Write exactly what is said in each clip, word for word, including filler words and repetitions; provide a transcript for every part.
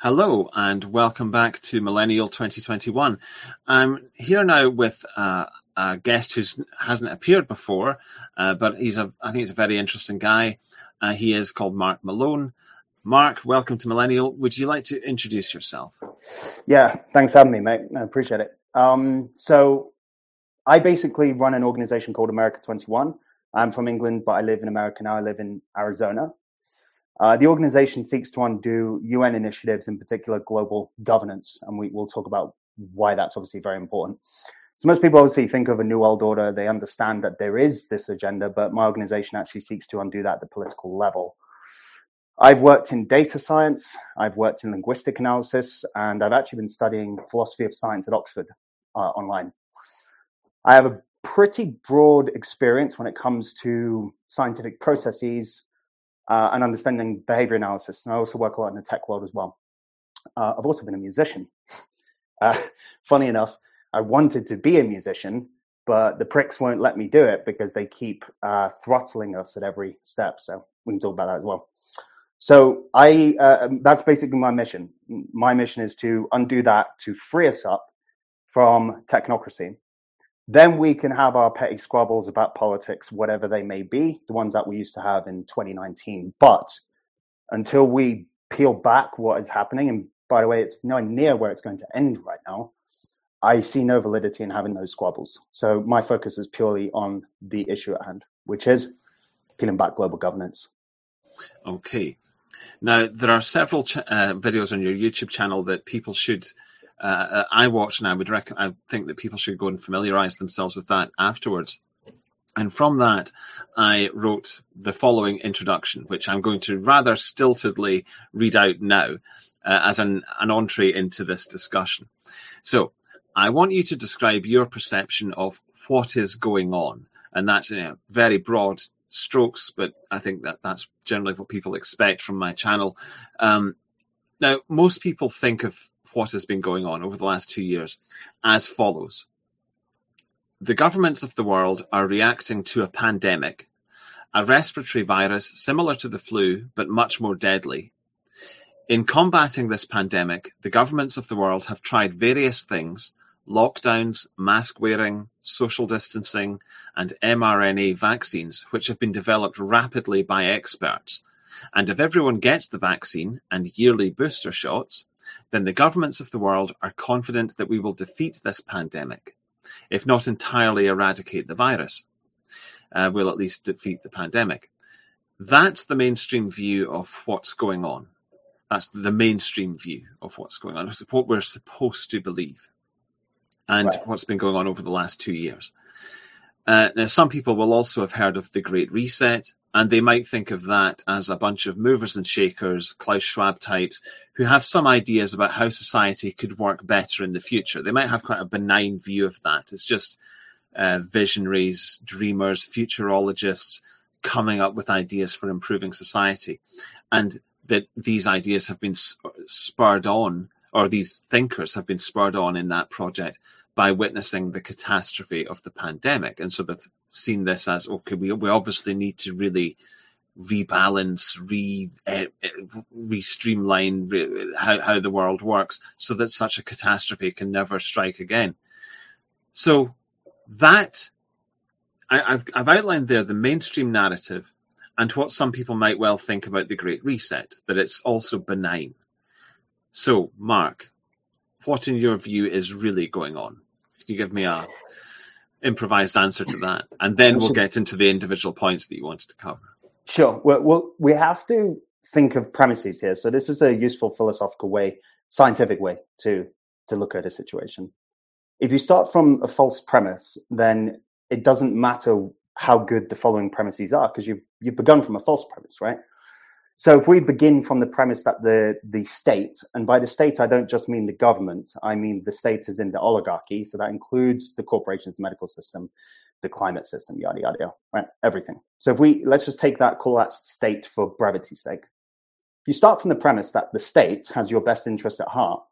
Hello and welcome back to Millennial twenty twenty-one. I'm here now with uh, a guest who hasn't appeared before, uh, but he's a, I think he's a very interesting guy. Uh, he is called Mark Malone. Mark, welcome to Millennial. Would you like to introduce yourself? Yeah, thanks for having me, mate. I appreciate it. Um, so I basically run an organization called America twenty-one. I'm from England, but I live in America now. I live in Arizona. Uh, the organization seeks to undo U N initiatives, in particular global governance, and we will talk about why that's obviously very important. So most people obviously think of a New World Order. They understand that there is this agenda, but my organization actually seeks to undo that at the political level. I've worked in data science, I've worked in linguistic analysis, and I've actually been studying philosophy of science at Oxford uh, online. I have a pretty broad experience when it comes to scientific processes, Uh, and understanding behavior analysis. And I also work a lot in the tech world as well. Uh, I've also been a musician. Uh, funny enough, I wanted to be a musician, but the pricks won't let me do it because they keep uh, throttling us at every step. So we can talk about that as well. So I uh, that's basically my mission. My mission is to undo that, to free us up from technocracy. Then we can have our petty squabbles about politics, whatever they may be, the ones that we used to have in twenty nineteen. But until we peel back what is happening, and by the way, it's nowhere near where it's going to end right now, I see no validity in having those squabbles. So my focus is purely on the issue at hand, which is peeling back global governance. Okay. Now, there are several ch- uh, videos on your YouTube channel that people should Uh, I watch and I would rec- I think that people should go and familiarize themselves with that afterwards. And from that, I wrote the following introduction, which I'm going to rather stiltedly read out now uh, as an, an entree into this discussion. So I want you to describe your perception of what is going on. And that's, you know, very broad strokes, but I think that that's generally what people expect from my channel. Um, now, most people think of what has been going on over the last two years as follows. The governments of the world are reacting to a pandemic, a respiratory virus similar to the flu, but much more deadly. In combating this pandemic, the governments of the world have tried various things: lockdowns, mask wearing, social distancing, and mRNA vaccines, which have been developed rapidly by experts. And if everyone gets the vaccine and yearly booster shots, then the governments of the world are confident that we will defeat this pandemic. If not entirely eradicate the virus, uh, we'll at least defeat the pandemic. That's the mainstream view of what's going on. That's the mainstream view of what's going on. It's what we're supposed to believe, and Right. What's been going on over the last two years. Uh, now, some people will also have heard of the Great Reset, and they might think of that as a bunch of movers and shakers, Klaus Schwab types, who have some ideas about how society could work better in the future. They might have quite a benign view of that. It's just uh, visionaries, dreamers, futurologists coming up with ideas for improving society. And that these ideas have been spurred on, or these thinkers have been spurred on in that project by witnessing the catastrophe of the pandemic. And so they've seen this as, okay, we, we obviously need to really rebalance, re, uh, re-streamline re- how, how the world works so that such a catastrophe can never strike again. So that, I, I've, I've outlined there the mainstream narrative and what some people might well think about the Great Reset, that it's also benign. So, Mark, what in your view is really going on? Can you give me a improvised answer to that? And then we'll get into the individual points that you wanted to cover. Sure. Well, well, we have to think of premises here. So this is a useful philosophical way, scientific way to, to look at a situation. If you start from a false premise, then it doesn't matter how good the following premises are because you've, you've begun from a false premise, right? So if we begin from the premise that the, the state, and by the state, I don't just mean the government, I mean the state is in the oligarchy. So that includes the corporations, the medical system, the climate system, yada, yada, yada, right? Everything. So if we, let's just take that, call that state for brevity's sake. If you start from the premise that the state has your best interest at heart,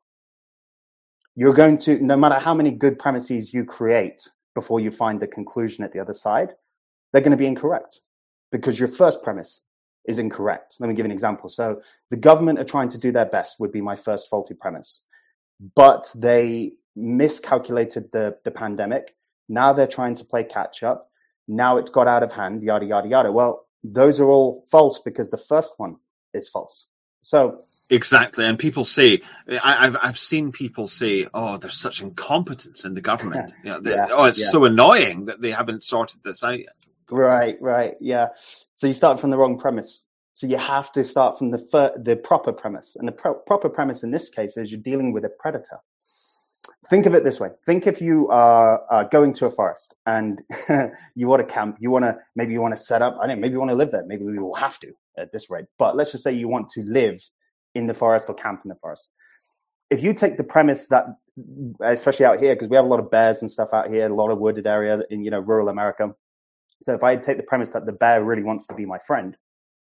you're going to, no matter how many good premises you create before you find the conclusion at the other side, they're going to be incorrect because your first premise is incorrect. Let me give you an example. So the government are trying to do their best would be my first faulty premise, but they miscalculated the, the pandemic. Now they're trying to play catch up. Now it's got out of hand, yada, yada, yada. Well, those are all false because the first one is false. So exactly. And people say, I, I've I've seen people say, oh, there's such incompetence in the government. You know, yeah, oh, it's yeah. so annoying that they haven't sorted this out yet. Right, right. Yeah. So you start from the wrong premise. So you have to start from the fir- the proper premise. And the pro- proper premise in this case is you're dealing with a predator. Think of it this way. Think if you are uh, going to a forest and you want to camp, you want to, maybe you want to set up, I don't know, maybe you want to live there. Maybe we will have to at this rate. But let's just say you want to live in the forest or camp in the forest. If you take the premise that, especially out here, because we have a lot of bears and stuff out here, a lot of wooded area in, you know, rural America. So if I take the premise that the bear really wants to be my friend,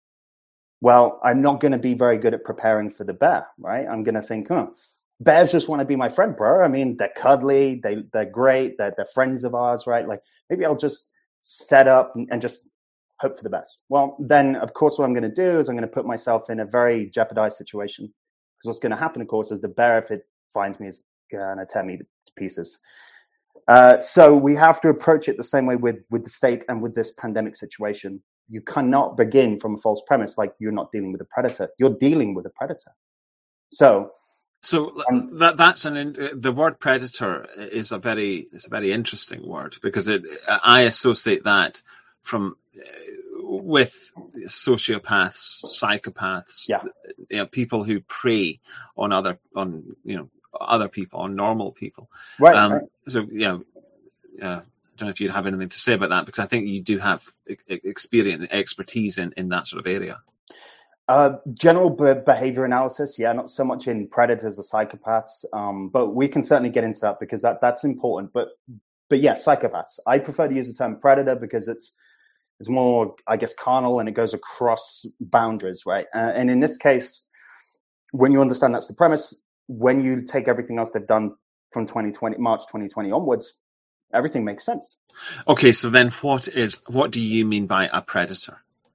well, I'm not going to be very good at preparing for the bear, right? I'm going to think, huh, bears just want to be my friend, bro. I mean, they're cuddly, they, they're great, they're, they're friends of ours, right? Like maybe I'll just set up and, and just hope for the best. Well, then, of course, what I'm going to do is I'm going to put myself in a very jeopardized situation. Because what's going to happen, of course, is the bear, if it finds me, is going to tear me to pieces. Uh, so we have to approach it the same way with, with the state and with this pandemic situation. You cannot begin from a false premise like you're not dealing with a predator. You're dealing with a predator. So, so um, that that's an the word predator is a very is a very interesting word because it I associate that from uh, with sociopaths, psychopaths, yeah, you know, people who prey on other on you know other people, on normal people. Right. Um, right. So you know. Uh, I don't know if you'd have anything to say about that, because I think you do have experience and expertise in, in that sort of area. Uh, general be- behavior analysis, yeah, not so much in predators or psychopaths, um, but we can certainly get into that because that, that's important. But but yeah, psychopaths. I prefer to use the term predator because it's it's more, I guess, carnal and it goes across boundaries, right? Uh, and in this case, when you understand that's the premise, when you take everything else they've done from twenty twenty, March twenty twenty onwards, everything makes sense. Okay, so then what is what do you mean by a predator?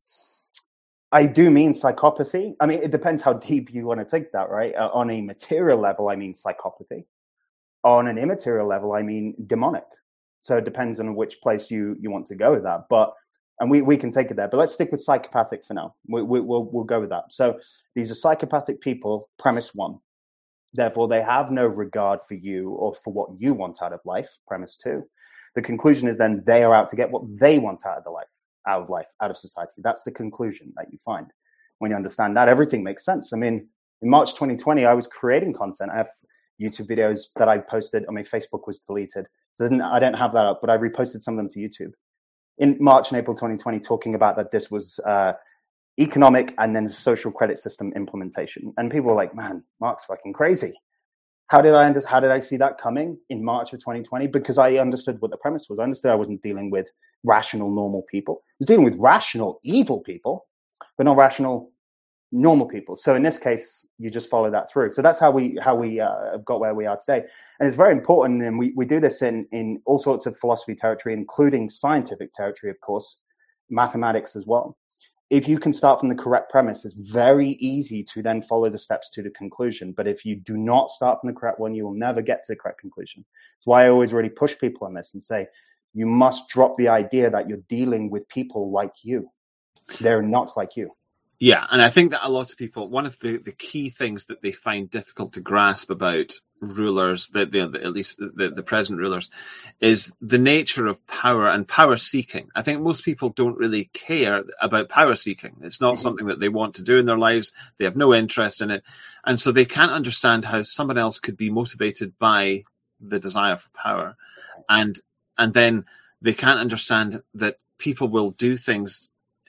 I do mean psychopathy. I mean, it depends how deep you want to take that, right? Uh, on a material level, I mean psychopathy. On an immaterial level, I mean demonic. So it depends on which place you, you want to go with that. But and we, we can take it there. But let's stick with psychopathic for now. We, we, we'll we'll go with that. So these are psychopathic people. Premise one. Therefore, they have no regard for you or for what you want out of life. Premise two. The conclusion is then they are out to get what they want out of the life, out of life, out of society. That's the conclusion that you find. When you understand that, everything makes sense. I mean, in March twenty twenty, I was creating content. I have YouTube videos that I posted. I mean, Facebook was deleted, so I, didn't, I don't have that up, but I reposted some of them to YouTube. In March and April twenty twenty, talking about that this was uh, economic and then social credit system implementation. And people were like, man, Mark's fucking crazy. How did I under- how did I see that coming in March of twenty twenty? Because I understood what the premise was. I understood I wasn't dealing with rational, normal people. I was dealing with rational, evil people, but not rational, normal people. So in this case, you just follow that through. So that's how we how we uh, got where we are today. And it's very important, and we, we do this in, in all sorts of philosophy territory, including scientific territory, of course, mathematics as well. If you can start from the correct premise, it's very easy to then follow the steps to the conclusion. But if you do not start from the correct one, you will never get to the correct conclusion. That's why I always really push people on this and say, you must drop the idea that you're dealing with people like you. They're not like you. Yeah, and I think that a lot of people, one of the, the key things that they find difficult to grasp about rulers, the, the, the, at least the, the present rulers, is the nature of power and power seeking. I think most people don't really care about power seeking. It's not mm-hmm. something that they want to do in their lives. They have no interest in it. And so they can't understand how someone else could be motivated by the desire for power. And and then they can't understand that people will do things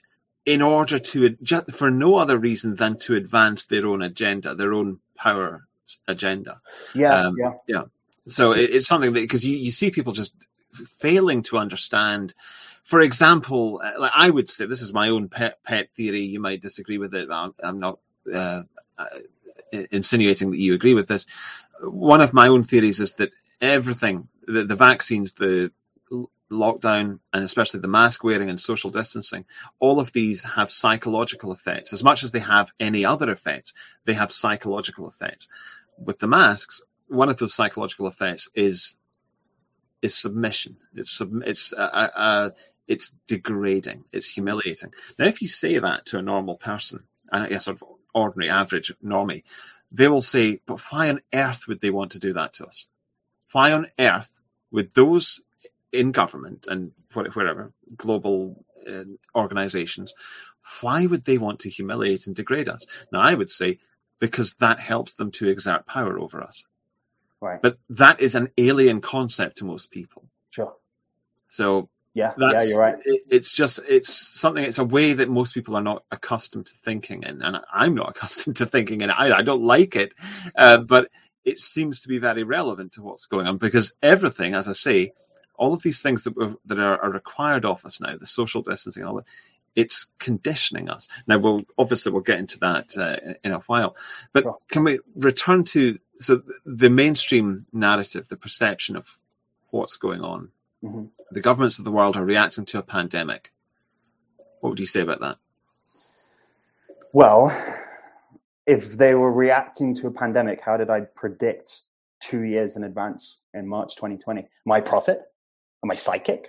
in order to, for no other reason than to advance their own agenda, their own power agenda. Yeah, um, yeah. yeah. So it, it's something that, because you, you see people just failing to understand. For example, like I would say, this is my own pet, pet theory. You might disagree with it. I'm, I'm not uh, insinuating that you agree with this. One of my own theories is that everything, the, the vaccines, the lockdown, and especially the mask wearing and social distancing, all of these have psychological effects. As much as they have any other effects, they have psychological effects. With the masks, one of those psychological effects is is submission. It's sub, it's uh, uh, it's degrading. It's humiliating. Now, if you say that to a normal person, and a sort of ordinary, average normie, they will say, "But why on earth would they want to do that to us? Why on earth would those in government and wherever, global uh, organizations, why would they want to humiliate and degrade us?" Now, I would say, because that helps them to exert power over us. Right. But that is an alien concept to most people. Sure. So yeah, that's, yeah, you're right. It, it's just, it's something, it's a way that most people are not accustomed to thinking in. And I'm not accustomed to thinking in it either. I don't like it, uh, but it seems to be very relevant to what's going on, because everything, as I say, all of these things that we've, that are, are required of us now, the social distancing and all that, it's conditioning us. Now, we'll obviously we'll get into that uh, in, in a while, but sure. Can we return to so the mainstream narrative, the perception of what's going on? Mm-hmm. The governments of the world are reacting to a pandemic. What would you say about that? Well, if they were reacting to a pandemic, how did I predict two years in advance in March twenty twenty? My prophet? Am I psychic?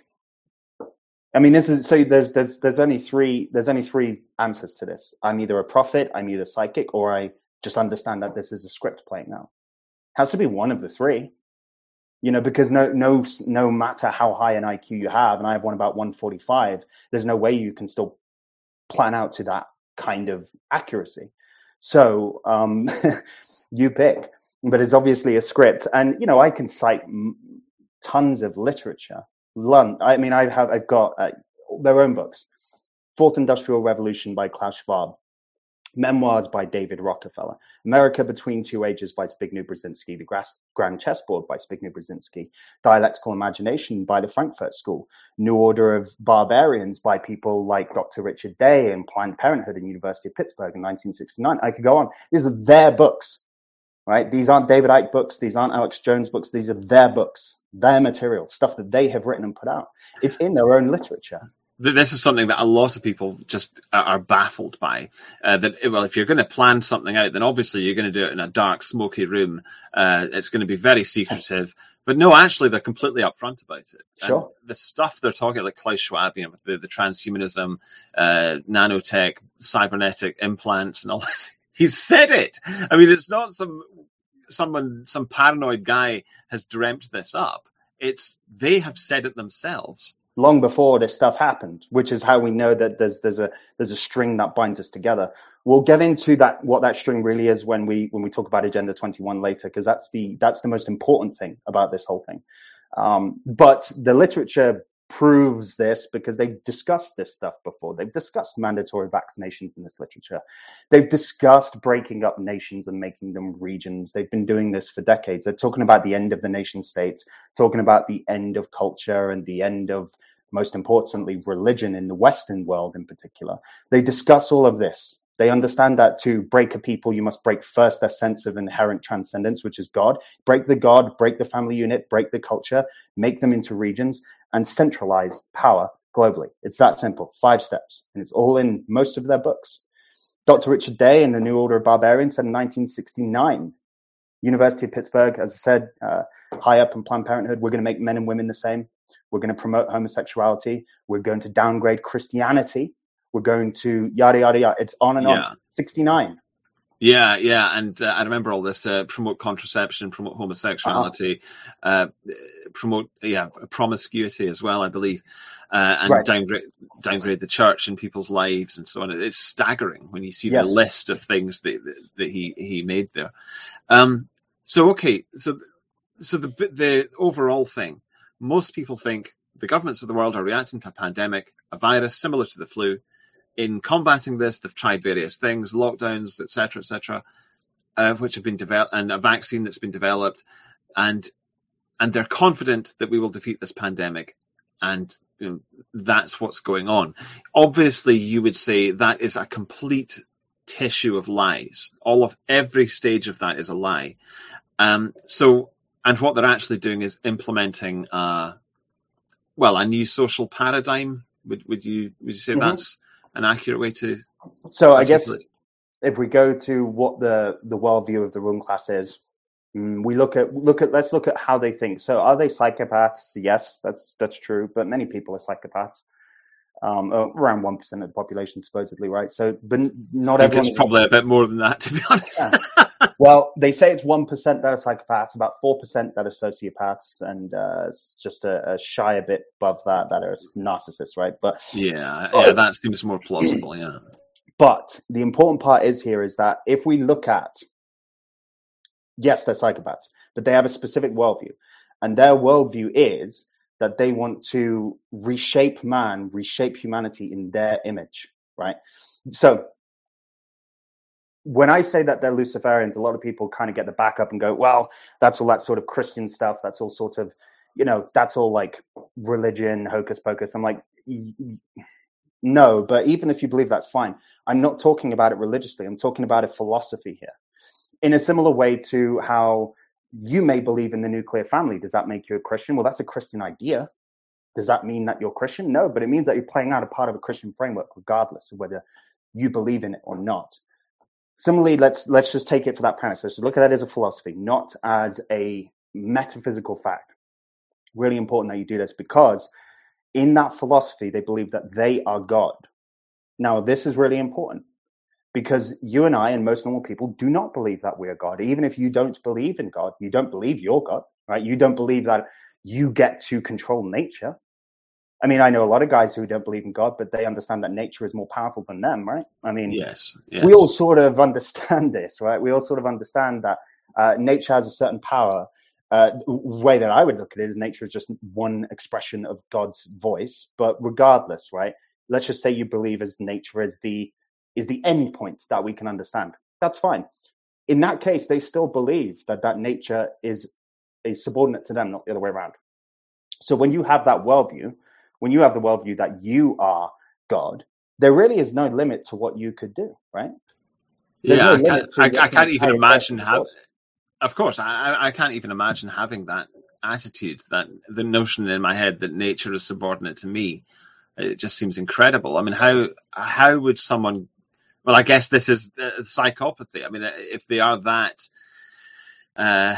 I mean, this is so. There's there's there's only three there's only three answers to this. I'm either a prophet, I'm either psychic, or I just understand that this is a script playing out. It has to be one of the three, you know, because no no no matter how high an I Q you have, and I have one about one forty-five, there's no way you can still plan out to that kind of accuracy. So um, you pick, but it's obviously a script, and you know I can cite m- tons of literature. Lund, I mean, I have, I've got uh, their own books. Fourth Industrial Revolution by Klaus Schwab. Memoirs by David Rockefeller. America Between Two Ages by Zbigniew Brzezinski. The Grand Chessboard by Zbigniew Brzezinski. Dialectical Imagination by the Frankfurt School. New Order of Barbarians by people like Doctor Richard Day and Planned Parenthood and University of Pittsburgh in nineteen sixty-nine. I could go on. These are their books, right? These aren't David Icke books. These aren't Alex Jones books. These are their books. Their material, stuff that they have written and put out. It's in their own literature. This is something that a lot of people just are baffled by. Uh, that, well, if you're going to plan something out, then obviously you're going to do it in a dark, smoky room. Uh, it's going to be very secretive. But no, actually, they're completely upfront about it. Sure. And the stuff they're talking, like Klaus Schwab, you know, the, the transhumanism, uh, nanotech, cybernetic implants, and all this. He's said it. I mean, it's not some... someone, some paranoid guy has dreamt this up. It's, they have said it themselves. Long before this stuff happened, which is how we know that there's there's a there's a string that binds us together. We'll get into that, what that string really is when we when we talk about Agenda twenty-one later, because that's the that's the most important thing about this whole thing. Um, but the literature proves this because they've discussed this stuff before. They've discussed mandatory vaccinations in this literature. They've discussed breaking up nations and making them regions. They've been doing this for decades. They're talking about the end of the nation states, talking about the end of culture and the end of, most importantly, religion in the Western world in particular. They discuss all of this. They understand that to break a people, you must break first their sense of inherent transcendence, which is God. Break the God, break the family unit, break the culture, make them into regions, and centralize power globally. It's that simple. Five steps. And it's all in most of their books. Doctor Richard Day in the New Order of Barbarians said in nineteen sixty-nine, University of Pittsburgh, as I said, uh, high up in Planned Parenthood, we're going to make men and women the same. We're going to promote homosexuality. We're going to downgrade Christianity. We're going to yada, yada, yada. It's on and yeah. on. sixty-nine. Yeah, yeah. And uh, I remember all this, uh, promote contraception, promote homosexuality, uh-huh. uh, promote, yeah, promiscuity as well, I believe, uh, and right. downgrade, downgrade the church in people's lives and so on. It's staggering when you see yes. the list of things that, that he, he made there. Um, so, okay. So, so the, the overall thing, most people think the governments of the world are reacting to a pandemic, a virus similar to the flu. In combating this, they've tried various things, lockdowns, et cetera, et cetera, uh, which have been developed, and a vaccine that's been developed, and and they're confident that we will defeat this pandemic, and you know, that's what's going on. Obviously, you would say that is a complete tissue of lies. All of every stage of that is a lie. Um, so, and what they're actually doing is implementing uh, well, a new social paradigm. Would would you would you say mm-hmm. that's an accurate way to? So I guess if we go to what the the worldview of the ruling class is, we look at look at let's look at how they think. So are they psychopaths? Yes, that's that's true. But many people are psychopaths. Um, around one percent of the population, supposedly, right? So, but not I think everyone. It's probably a bit more than that, to be honest. Yeah. Well, they say it's one percent that are psychopaths, about four percent that are sociopaths, and uh, it's just a, a shy a bit above that that are narcissists, right? But yeah, yeah, that seems more plausible. Yeah. But the important part is here is that if we look at, yes, they're psychopaths, but they have a specific worldview, and their worldview is that they want to reshape man, reshape humanity in their image, right? So when I say that they're Luciferians, a lot of people kind of get the back up and go, well, that's all that sort of Christian stuff. That's all sort of, you know, that's all like religion, hocus pocus. I'm like, no, but even if you believe that's fine. I'm not talking about it religiously. I'm talking about a philosophy here. In a similar way to how you may believe in the nuclear family. Does that make you a Christian? Well, that's a Christian idea. Does that mean that you're Christian? No, but it means that you're playing out a part of a Christian framework, regardless of whether you believe in it or not. Similarly, let's let's just take it for that premise. Let's look at it as a philosophy, not as a metaphysical fact. Really important that you do this, because in that philosophy, they believe that they are God. Now, this is really important, because you and I and most normal people do not believe that we are God. Even if you don't believe in God, you don't believe you're God, right? You don't believe that you get to control nature. I mean, I know a lot of guys who don't believe in God, but they understand that nature is more powerful than them, right? I mean, yes, yes. We all sort of understand this, right? We all sort of understand that uh, nature has a certain power. Uh, the way that I would look at it is nature is just one expression of God's voice. But regardless, right? Let's just say you believe as nature is the is the end point that we can understand. That's fine. In that case, they still believe that that nature is, is subordinate to them, not the other way around. So when you have that worldview, when you have the worldview that you are God, there really is no limit to what you could do, right? There's yeah, no I, can't, I, I can't even imagine how. Of course, I, I can't even imagine having that attitude, that the notion in my head that nature is subordinate to me. It just seems incredible. I mean, how how would someone? Well, I guess this is uh, psychopathy. I mean, if they are that uh,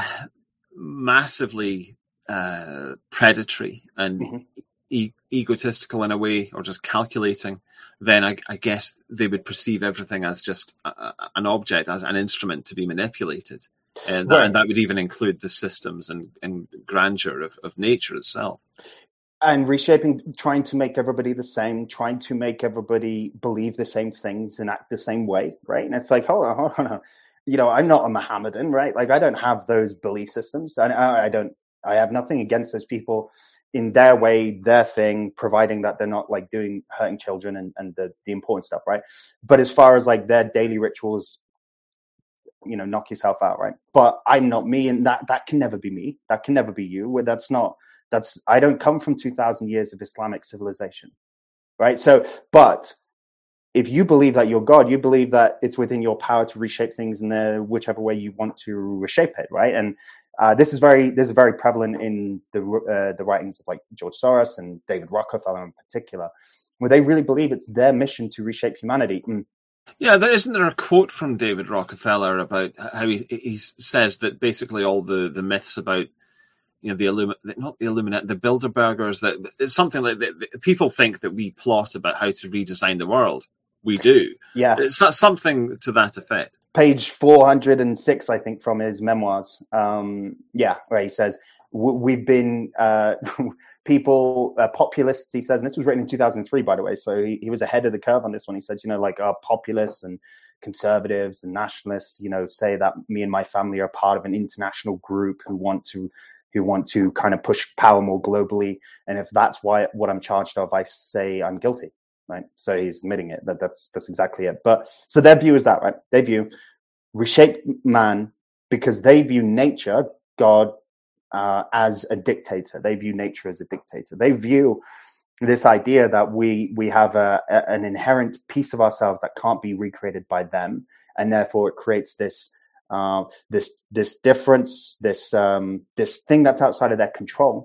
massively uh, predatory and mm-hmm. e- egotistical in a way, or just calculating, then I, I guess they would perceive everything as just a, a, an object, as an instrument to be manipulated. And that, right. and that would even include the systems and, and grandeur of, of nature itself. And reshaping, trying to make everybody the same, trying to make everybody believe the same things and act the same way, right? And it's like, hold on, hold on. You know, I'm not a Mohammedan, right? Like, I don't have those belief systems. I, I don't, I have nothing against those people in their way, their thing, providing that they're not like doing, hurting children and, and the, the important stuff, right? But as far as like their daily rituals, you know, knock yourself out, right? But I'm not me, and that, that can never be me. That can never be you. That's not, That's I don't come from two thousand years of Islamic civilization, right? So, but if you believe that you're God, you believe that it's within your power to reshape things in the whichever way you want to reshape it, right? And uh, this is very this is very prevalent in the uh, the writings of like George Soros and David Rockefeller in particular, where they really believe it's their mission to reshape humanity. Mm. Yeah, there isn't there a quote from David Rockefeller about how he he says that basically all the, the myths about, you know, the Illumi- not the Illuminati, the Bilderbergers, that it's something like that. People think that we plot about how to redesign the world. We do. Yeah. It's something to that effect. Page four hundred six, I think, from his memoirs. Um, yeah, where he says, we've been uh, people, uh, populists, he says, and this was written in two thousand three, by the way. So he, he was ahead of the curve on this one. He said, you know, like our populists and conservatives and nationalists, you know, say that me and my family are part of an international group who want to who want to kind of push power more globally. And if that's why what I'm charged of, I say I'm guilty, right? So he's admitting it, that that's, that's exactly it. But so their view is that, right? They view reshape man because they view nature, God, uh, as a dictator. They view nature as a dictator. They view this idea that we, we have a, a, an inherent piece of ourselves that can't be recreated by them. And therefore it creates this, Uh, this this difference, this um, this thing that's outside of their control,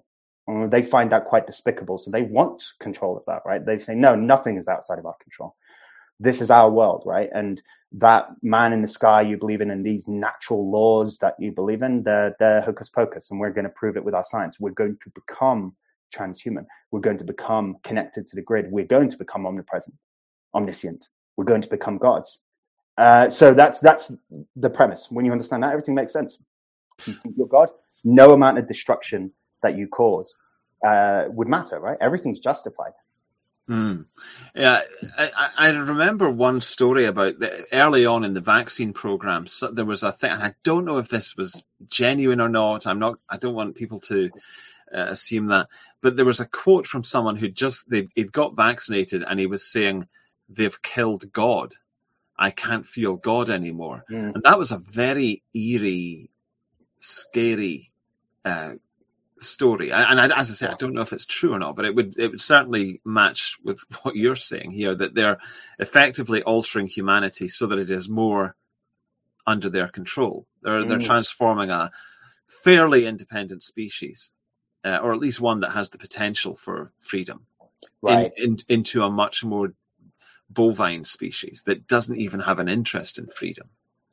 Uh, they find that quite despicable. So they want control of that, right? They say, no, nothing is outside of our control. This is our world, right? And that man in the sky you believe in, and these natural laws that you believe in, they're, they're hocus pocus, and we're going to prove it with our science. We're going to become transhuman. We're going to become connected to the grid. We're going to become omnipresent, omniscient. We're going to become gods. Uh, so that's that's the premise. When you understand that, everything makes sense. You think you're God, no amount of destruction that you cause uh, would matter, right? Everything's justified. Mm. Yeah, I, I remember one story about the, early on in the vaccine program. So there was a thing, and I don't know if this was genuine or not. I'm not. I don't want people to uh, assume that. But there was a quote from someone who just they he'd got vaccinated, and he was saying, "They've killed God. I can't feel God anymore." Mm. And that was a very eerie, scary Uh, story, and I, as I say, I don't know if it's true or not, but it would it would certainly match with what you're saying here, that they're effectively altering humanity so that it is more under their control. They're mm. they're transforming a fairly independent species, uh, or at least one that has the potential for freedom, right, in, in, into a much more bovine species that doesn't even have an interest in freedom.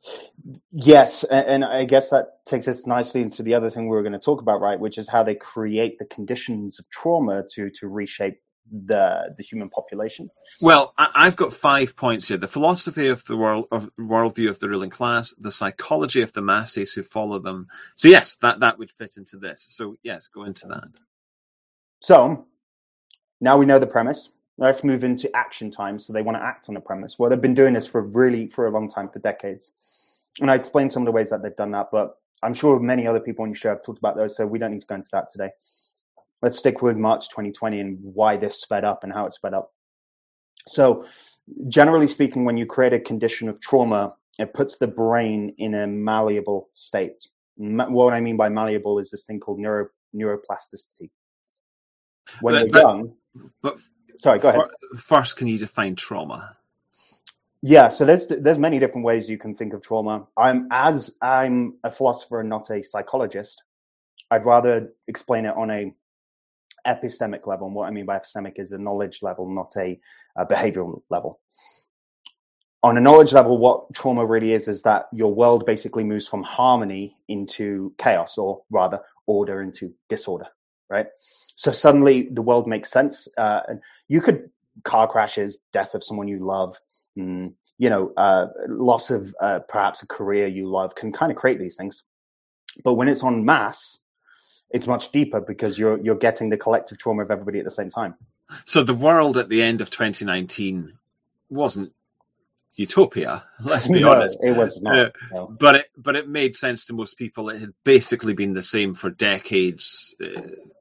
Yes, and I guess that takes us nicely into the other thing we were going to talk about, right? Which is how they create the conditions of trauma to to reshape the the human population. Well, I've got five points here: the philosophy of the world, of worldview of the ruling class, the psychology of the masses who follow them. So yes, that that would fit into this. So yes, go into that. So now we know the premise. Let's move into action time. So they want to act on the premise. Well, they've been doing this for really for a long time, for decades. And I explained some of the ways that they've done that, but I'm sure many other people on your show have talked about those, so we don't need to go into that today. Let's stick with March twenty twenty and why this sped up and how it sped up. So generally speaking, when you create a condition of trauma, it puts the brain in a malleable state. What I mean by malleable is this thing called neuro, neuroplasticity. When but, we're but, young... But sorry, go ahead. First, can you define trauma? Yeah, so there's there's many different ways you can think of trauma. I'm as I'm a philosopher and not a psychologist, I'd rather explain it on a epistemic level. And what I mean by epistemic is a knowledge level, not a, a behavioral level. On a knowledge level, what trauma really is is that your world basically moves from harmony into chaos, or rather order into disorder, right? So suddenly the world makes sense. Uh, and you could car crashes, death of someone you love, Mm, you know, uh, loss of uh, perhaps a career you love can kind of create these things. But when it's en masse, it's much deeper because you're you're getting the collective trauma of everybody at the same time. So the world at the end of twenty nineteen wasn't utopia. Let's be no, honest, it was not. Uh, no. But it but it made sense to most people. It had basically been the same for decades, uh,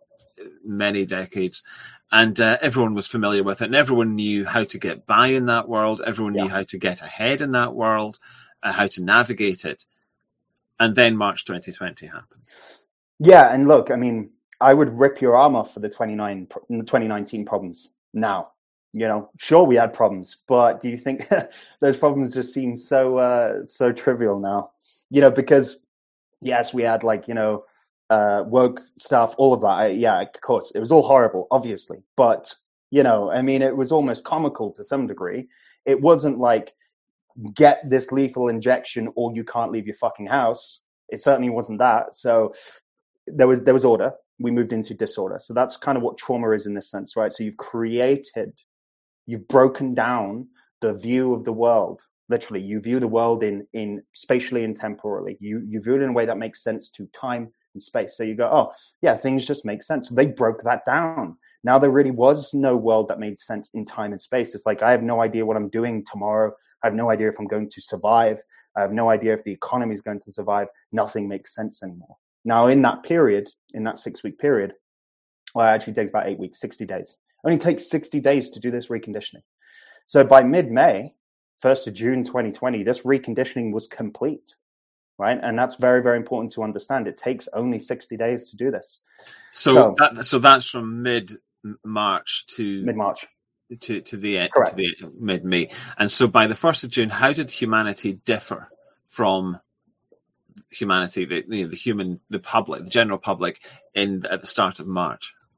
many decades. And uh, everyone was familiar with it, and everyone knew how to get by in that world. Everyone Yeah. knew how to get ahead in that world, uh, how to navigate it. And then March twenty twenty happened. Yeah, and look, I mean, I would rip your arm off for the twenty-nine, twenty nineteen problems now. You know, sure, we had problems, but do you think those problems just seem so uh, so trivial now? You know, because, yes, we had, like, you know, Uh, woke stuff, all of that. I, yeah, of course, it was all horrible, obviously. But, you know, I mean, it was almost comical to some degree. It wasn't like, get this lethal injection or you can't leave your fucking house. It certainly wasn't that. So there was there was order. We moved into disorder. So that's kind of what trauma is in this sense, right? So you've created, you've broken down the view of the world. Literally, you view the world in in spatially and temporally. You you view it in a way that makes sense to time and space. So you go, oh, yeah, things just make sense. They broke that down. Now there really was no world that made sense in time and space. It's like, I have no idea what I'm doing tomorrow. I have no idea if I'm going to survive. I have no idea if the economy is going to survive. Nothing makes sense anymore. Now, in that period, in that six-week period, well, it actually takes about eight weeks, sixty days. It only takes sixty days to do this reconditioning. So by mid-May, first of June twenty twenty, this reconditioning was complete. Right, and that's very, very important to understand. It takes only sixty days to do this. So, so, that, so that's from mid March to mid March to to the end, Correct. to the mid May. And so, by the first of June, how did humanity differ from humanity, the you know, the human, the public, the general public, in at the start of March?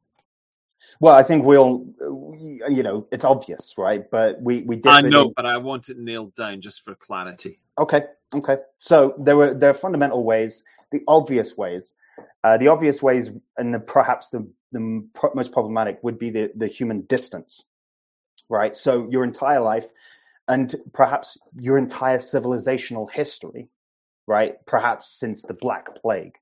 Well, I think we'll, you know, it's obvious, right? But we we I differed know, in. but I want it nailed down just for clarity. Okay, okay. So there were there are fundamental ways, the obvious ways, uh, the obvious ways, and the, perhaps the the pro- most problematic would be the the human distance, right? So your entire life, and perhaps your entire civilizational history, right? Perhaps since the Black Plague,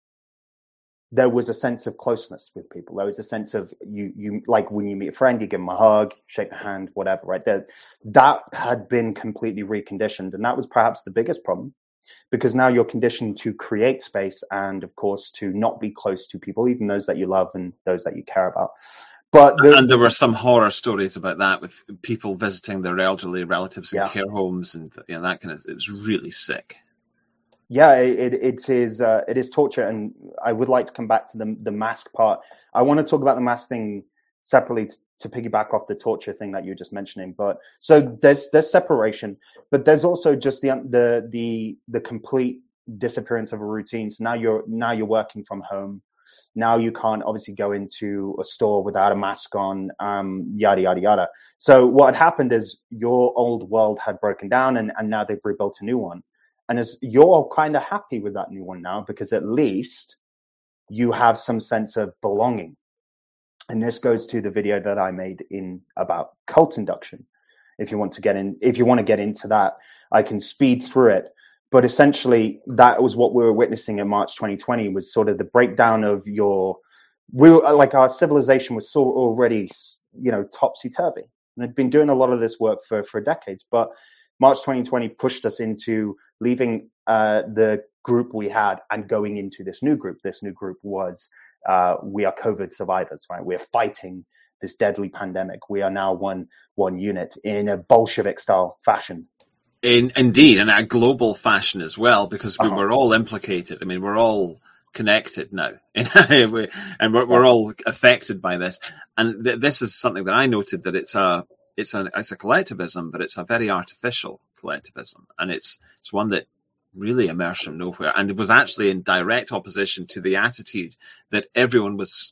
there was a sense of closeness with people. There was a sense of you, you like when you meet a friend, you give them a hug, shake the hand, whatever, right? That, that had been completely reconditioned. And that was perhaps the biggest problem, because now you're conditioned to create space and, of course, to not be close to people, even those that you love and those that you care about. But the, and there were some horror stories about that, with people visiting their elderly relatives in yeah. care homes and you know, that kind of. It was really sick. Yeah, it, it is uh, it is torture, and I would like to come back to the the mask part. I want to talk about the mask thing separately to, to piggyback off the torture thing that you were just mentioning. But so there's there's separation, but there's also just the the the the complete disappearance of a routine. So now you're now you're working from home. Now you can't obviously go into a store without a mask on, um, yada, yada, yada. So what had happened is your old world had broken down, and, and now they've rebuilt a new one. And as you're kind of happy with that new one now, because at least you have some sense of belonging. And this goes to the video that I made in about cult induction. If you want to get in, if you want to get into that, I can speed through it. But essentially, that was what we were witnessing in March twenty twenty, was sort of the breakdown of your, we were, like our civilization was so already, you know, topsy-turvy. And I'd been doing a lot of this work for, for decades, but March twenty twenty pushed us into leaving uh, the group we had and going into this new group. This new group was, uh, we are COVID survivors, right? We're fighting this deadly pandemic. We are now one one unit in a Bolshevik-style fashion. In, indeed, in a global fashion as well, because we Uh-huh. were all implicated. I mean, we're all connected now, and we're, we're all affected by this. And th- this is something that I noted, that it's a it's a it's a collectivism, but it's a very artificial collectivism, and it's it's one that really emerged from nowhere, and it was actually in direct opposition to the attitude that everyone was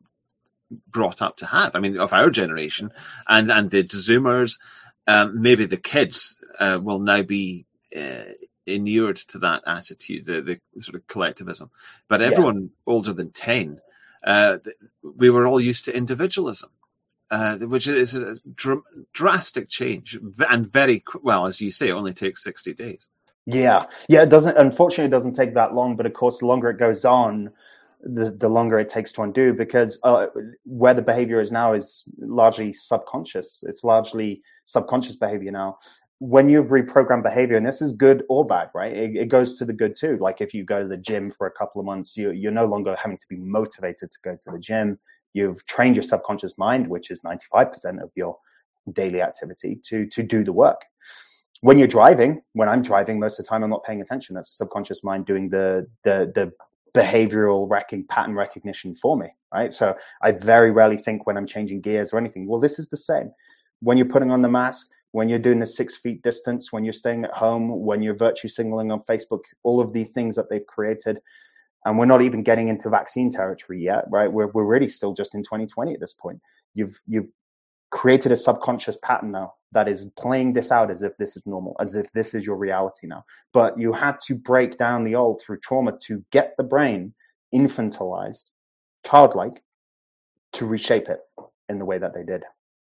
brought up to have. I mean, of our generation, and and the Zoomers, um, maybe the kids uh, will now be uh, inured to that attitude, the, the sort of collectivism. But everyone yeah. older than ten, uh, we were all used to individualism. Uh, which is a dr- drastic change, and very well, as you say, it only takes sixty days. Yeah, yeah, it doesn't. Unfortunately, it doesn't take that long. But of course, the longer it goes on, the the longer it takes to undo. Because uh, where the behavior is now is largely subconscious. It's largely subconscious behavior now. When you've reprogrammed behavior, and this is good or bad, right? It, it goes to the good too. Like if you go to the gym for a couple of months, you you're no longer having to be motivated to go to the gym. You've trained your subconscious mind, which is ninety-five percent of your daily activity, to to do the work. When you're driving, when I'm driving, most of the time I'm not paying attention. That's the subconscious mind doing the the the behavioral rec- pattern recognition for me, right? So I very rarely think when I'm changing gears or anything. Well, this is the same. When you're putting on the mask, when you're doing the six feet distance, when you're staying at home, when you're virtue signaling on Facebook, all of these things that they've created. And we're not even getting into vaccine territory yet, right? We're we're really still just in twenty twenty at this point. You've you've created a subconscious pattern now that is playing this out as if this is normal, as if this is your reality now. But you had to break down the old through trauma to get the brain infantilized, childlike, to reshape it in the way that they did.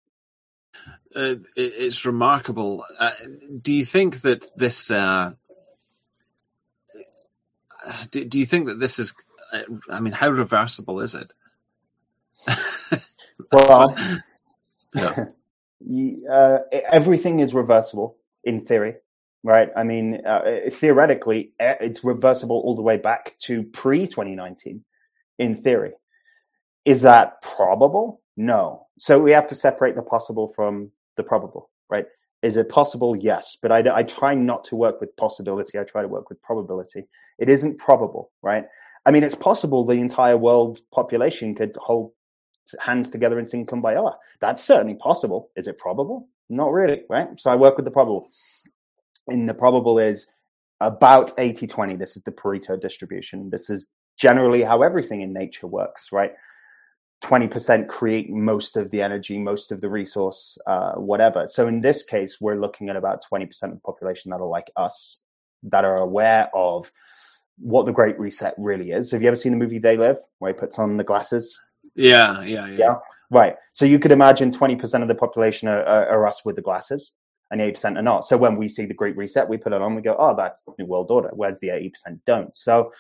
Uh, it, it's remarkable. Uh, do you think that this? Uh, do, do you think that this is? I mean, how reversible is it? Well, yeah. uh, everything is reversible in theory, right? I mean, uh, theoretically, it's reversible all the way back to pre twenty nineteen. In theory, is that probable? No. So we have to separate the possible from the probable, right? Is it possible? Yes. But I, I try not to work with possibility. I try to work with probability. It isn't probable, right? I mean, it's possible the entire world population could hold hands together and sing Kumbaya. That's certainly possible. Is it probable? Not really, right? So I work with the probable. And the probable is about eighty twenty. This is the Pareto distribution. This is generally how everything in nature works, right? twenty percent create most of the energy, most of the resource, uh, whatever. So in this case, we're looking at about twenty percent of the population that are like us, that are aware of what the Great Reset really is. Have you ever seen the movie They Live, where he puts on the glasses? Yeah, yeah, yeah. Yeah, right. So you could imagine twenty percent of the population are, are, are us with the glasses, and eighty percent are not. So when we see the Great Reset, we put it on, we go, oh, that's the New World Order, whereas the eighty percent don't. So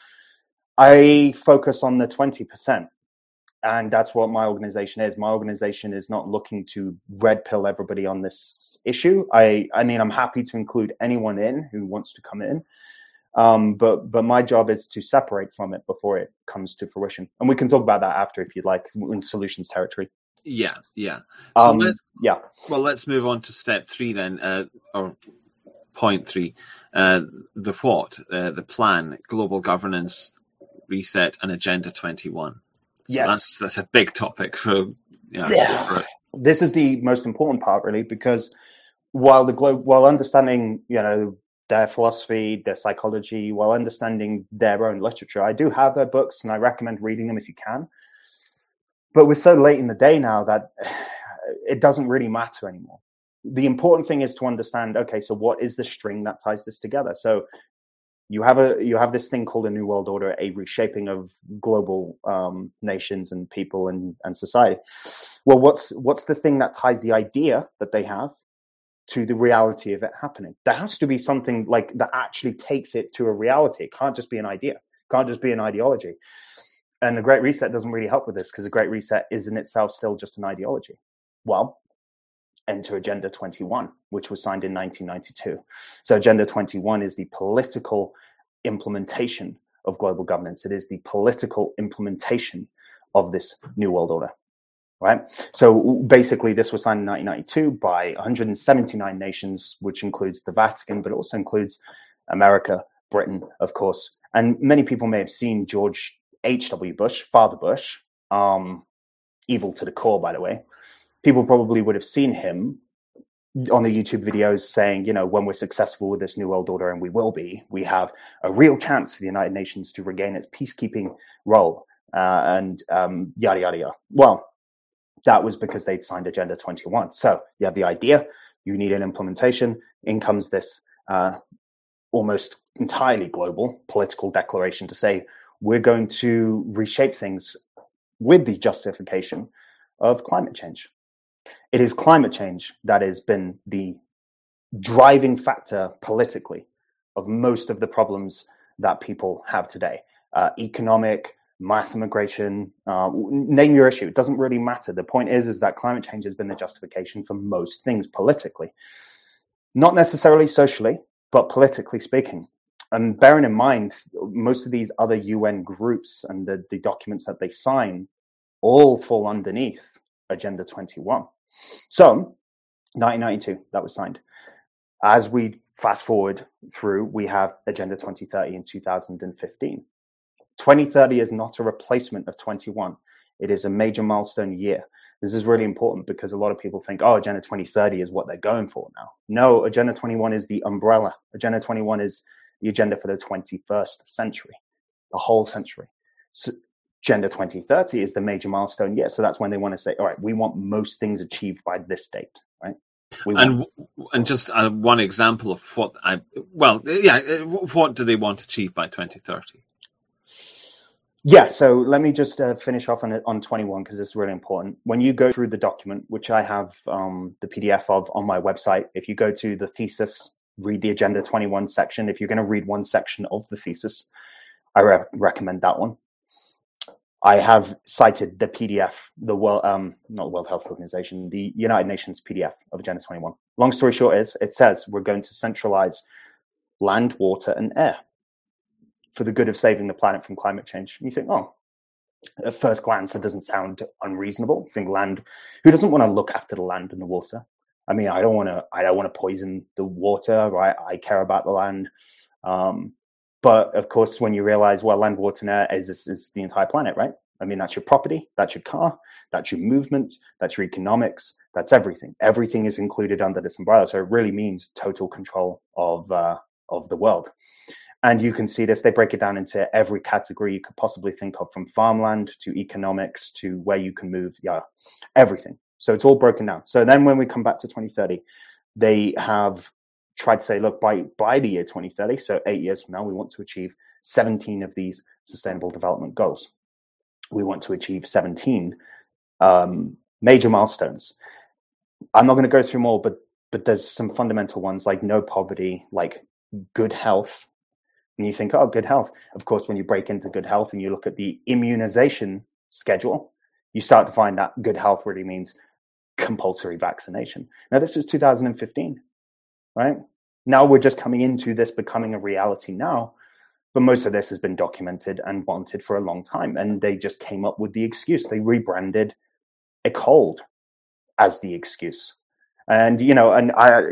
I focus on the twenty percent. And that's what my organization is. My organization is not looking to red pill everybody on this issue. I, I mean, I'm happy to include anyone in who wants to come in. Um, but but my job is to separate from it before it comes to fruition. And we can talk about that after, if you'd like, in solutions territory. Yeah, yeah. So um, let's, yeah. Well, let's move on to step three then, uh, or point three. Uh, the what, uh, the plan, global governance, reset, and Agenda twenty-one. So yes. That's, that's a big topic for, you know, yeah. for This is the most important part, really, because while the glo- while understanding, you know, their philosophy, their psychology, while understanding their own literature, I do have their books, and I recommend reading them if you can. But we're so late in the day now that it doesn't really matter anymore. The important thing is to understand, okay, so what is the string that ties this together? So you have a you have this thing called a New World Order, a reshaping of global um, nations and people and, and society. Well, what's what's the thing that ties the idea that they have to the reality of it happening? There has to be something like that actually takes it to a reality. It can't just be an idea. It can't just be an ideology. And the Great Reset doesn't really help with this, because the Great Reset is in itself still just an ideology. Well, enter Agenda twenty-one, which was signed in nineteen ninety-two. So Agenda twenty-one is the political implementation of global governance. It is the political implementation of this New World Order, right? So basically, this was signed in nineteen ninety-two by one hundred seventy-nine nations, which includes the Vatican, but also includes America, Britain, of course. And many people may have seen George H W Bush, Father Bush, um, evil to the core, by the way. People probably would have seen him on the YouTube videos saying, you know, when we're successful with this New World Order, and we will be, we have a real chance for the United Nations to regain its peacekeeping role, uh, and um, yada, yada, yada. Well, that was because they'd signed Agenda twenty-one. So you have the idea, you need an implementation. In comes this uh, almost entirely global political declaration to say, we're going to reshape things with the justification of climate change. It is climate change that has been the driving factor politically of most of the problems that people have today. Uh, economic, mass immigration, uh, name your issue. It doesn't really matter. The point is, is that climate change has been the justification for most things politically. Not necessarily socially, but politically speaking. And bearing in mind, most of these other U N groups and the, the documents that they sign all fall underneath Agenda twenty-one. So, nineteen ninety-two, that was signed. As we fast forward through, we have Agenda twenty thirty in two thousand fifteen. twenty thirty is not a replacement of twenty-one. It is a major milestone year. This is really important because a lot of people think, oh, Agenda twenty thirty is what they're going for now. No, Agenda twenty-one is the umbrella. Agenda twenty-one is the agenda for the twenty-first century, the whole century. So Agenda twenty thirty is the major milestone year. So that's when they want to say, all right, we want most things achieved by this date, right? We want- and and just uh, one example of what I, well, yeah, what do they want achieved by twenty thirty? Yeah, so let me just uh, finish off on on twenty-one, because it's really important. When you go through the document, which I have um, the P D F of on my website, if you go to the thesis, read the Agenda twenty-one section. If you're going to read one section of the thesis, I re- recommend that one. I have cited the P D F, the World, um, not the World Health Organization, the United Nations P D F of Agenda twenty-one. Long story short is, it says we're going to centralize land, water, and air for the good of saving the planet from climate change. And you think, oh, at first glance, it doesn't sound unreasonable. You think land, who doesn't want to look after the land and the water? I mean, I don't want to, I don't want to poison the water, right? I care about the land. Um, But of course, when you realize, well, land, water, and air is, is, is the entire planet, right? I mean, that's your property, that's your car, that's your movement, that's your economics, that's everything. Everything is included under this umbrella. So it really means total control of uh, of the world. And you can see this, they break it down into every category you could possibly think of, from farmland to economics to where you can move, yeah, everything. So it's all broken down. So then when we come back to twenty thirty, they have tried to say, look, by, by the year twenty thirty, so eight years from now, we want to achieve seventeen of these sustainable development goals. We want to achieve seventeen um, major milestones. I'm not going to go through them all, but, but there's some fundamental ones like no poverty, like good health. And you think, oh, good health. Of course, when you break into good health and you look at the immunization schedule, you start to find that good health really means compulsory vaccination. Now, this was two thousand fifteen, right? Now we're just coming into this becoming a reality now, but most of this has been documented and wanted for a long time. And they just came up with the excuse. They rebranded a cold as the excuse. And, you know, and I,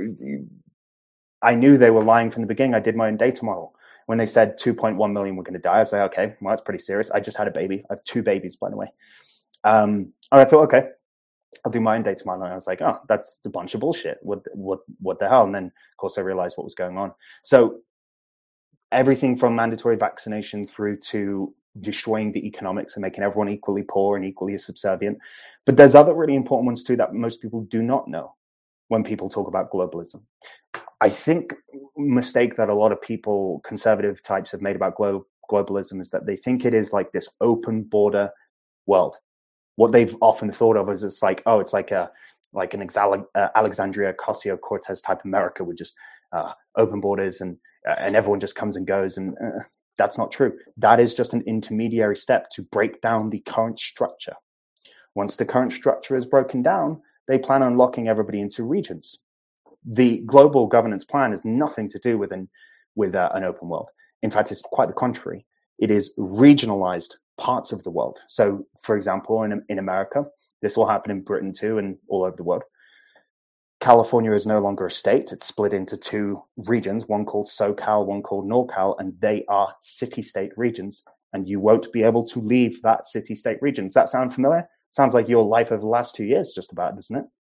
I knew they were lying from the beginning. I did my own data model. When they said two point one million were going to die, I was like, okay, well, that's pretty serious. I just had a baby. I have two babies, by the way. Um, and I thought, okay, I'll do my own data model. And I was like, oh, that's a bunch of bullshit. What, what, what the hell? And then, of course, I realized what was going on. So everything from mandatory vaccination through to destroying the economics and making everyone equally poor and equally subservient. But there's other really important ones too that most people do not know when people talk about globalism. I think mistake that a lot of people, conservative types, have made about glo- globalism is that they think it is like this open border world. What they've often thought of is it's like, oh, it's like a like an Exale- uh, Alexandria Ocasio-Cortez type America with just uh, open borders and uh, and everyone just comes and goes. And uh, that's not true. That is just an intermediary step to break down the current structure. Once the current structure is broken down, they plan on locking everybody into regions. The global governance plan has nothing to do with an, with uh, an open world. In fact, it's quite the contrary. It is regionalized parts of the world. So, for example, in, in America, this will happen in Britain too and all over the world. California is no longer a state. It's split into two regions, one called SoCal, one called NorCal, and they are city-state regions. And you won't be able to leave that city-state region. Does that sound familiar? Sounds like your life over the last two years, just about, doesn't it?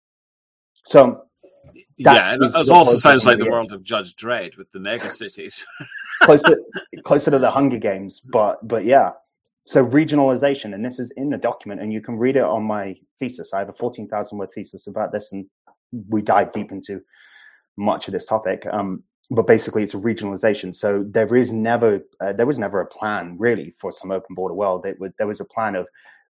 So, yeah, it also sounds like the world of Judge Dredd with the mega cities. closer, closer to the Hunger Games, but but yeah. So regionalization, and this is in the document, and you can read it on my thesis. I have a fourteen thousand word thesis about this, and we dive deep into much of this topic. Um, but basically, it's a regionalization. So there is never, uh, there was never a plan really for some open border world. It would, there was a plan of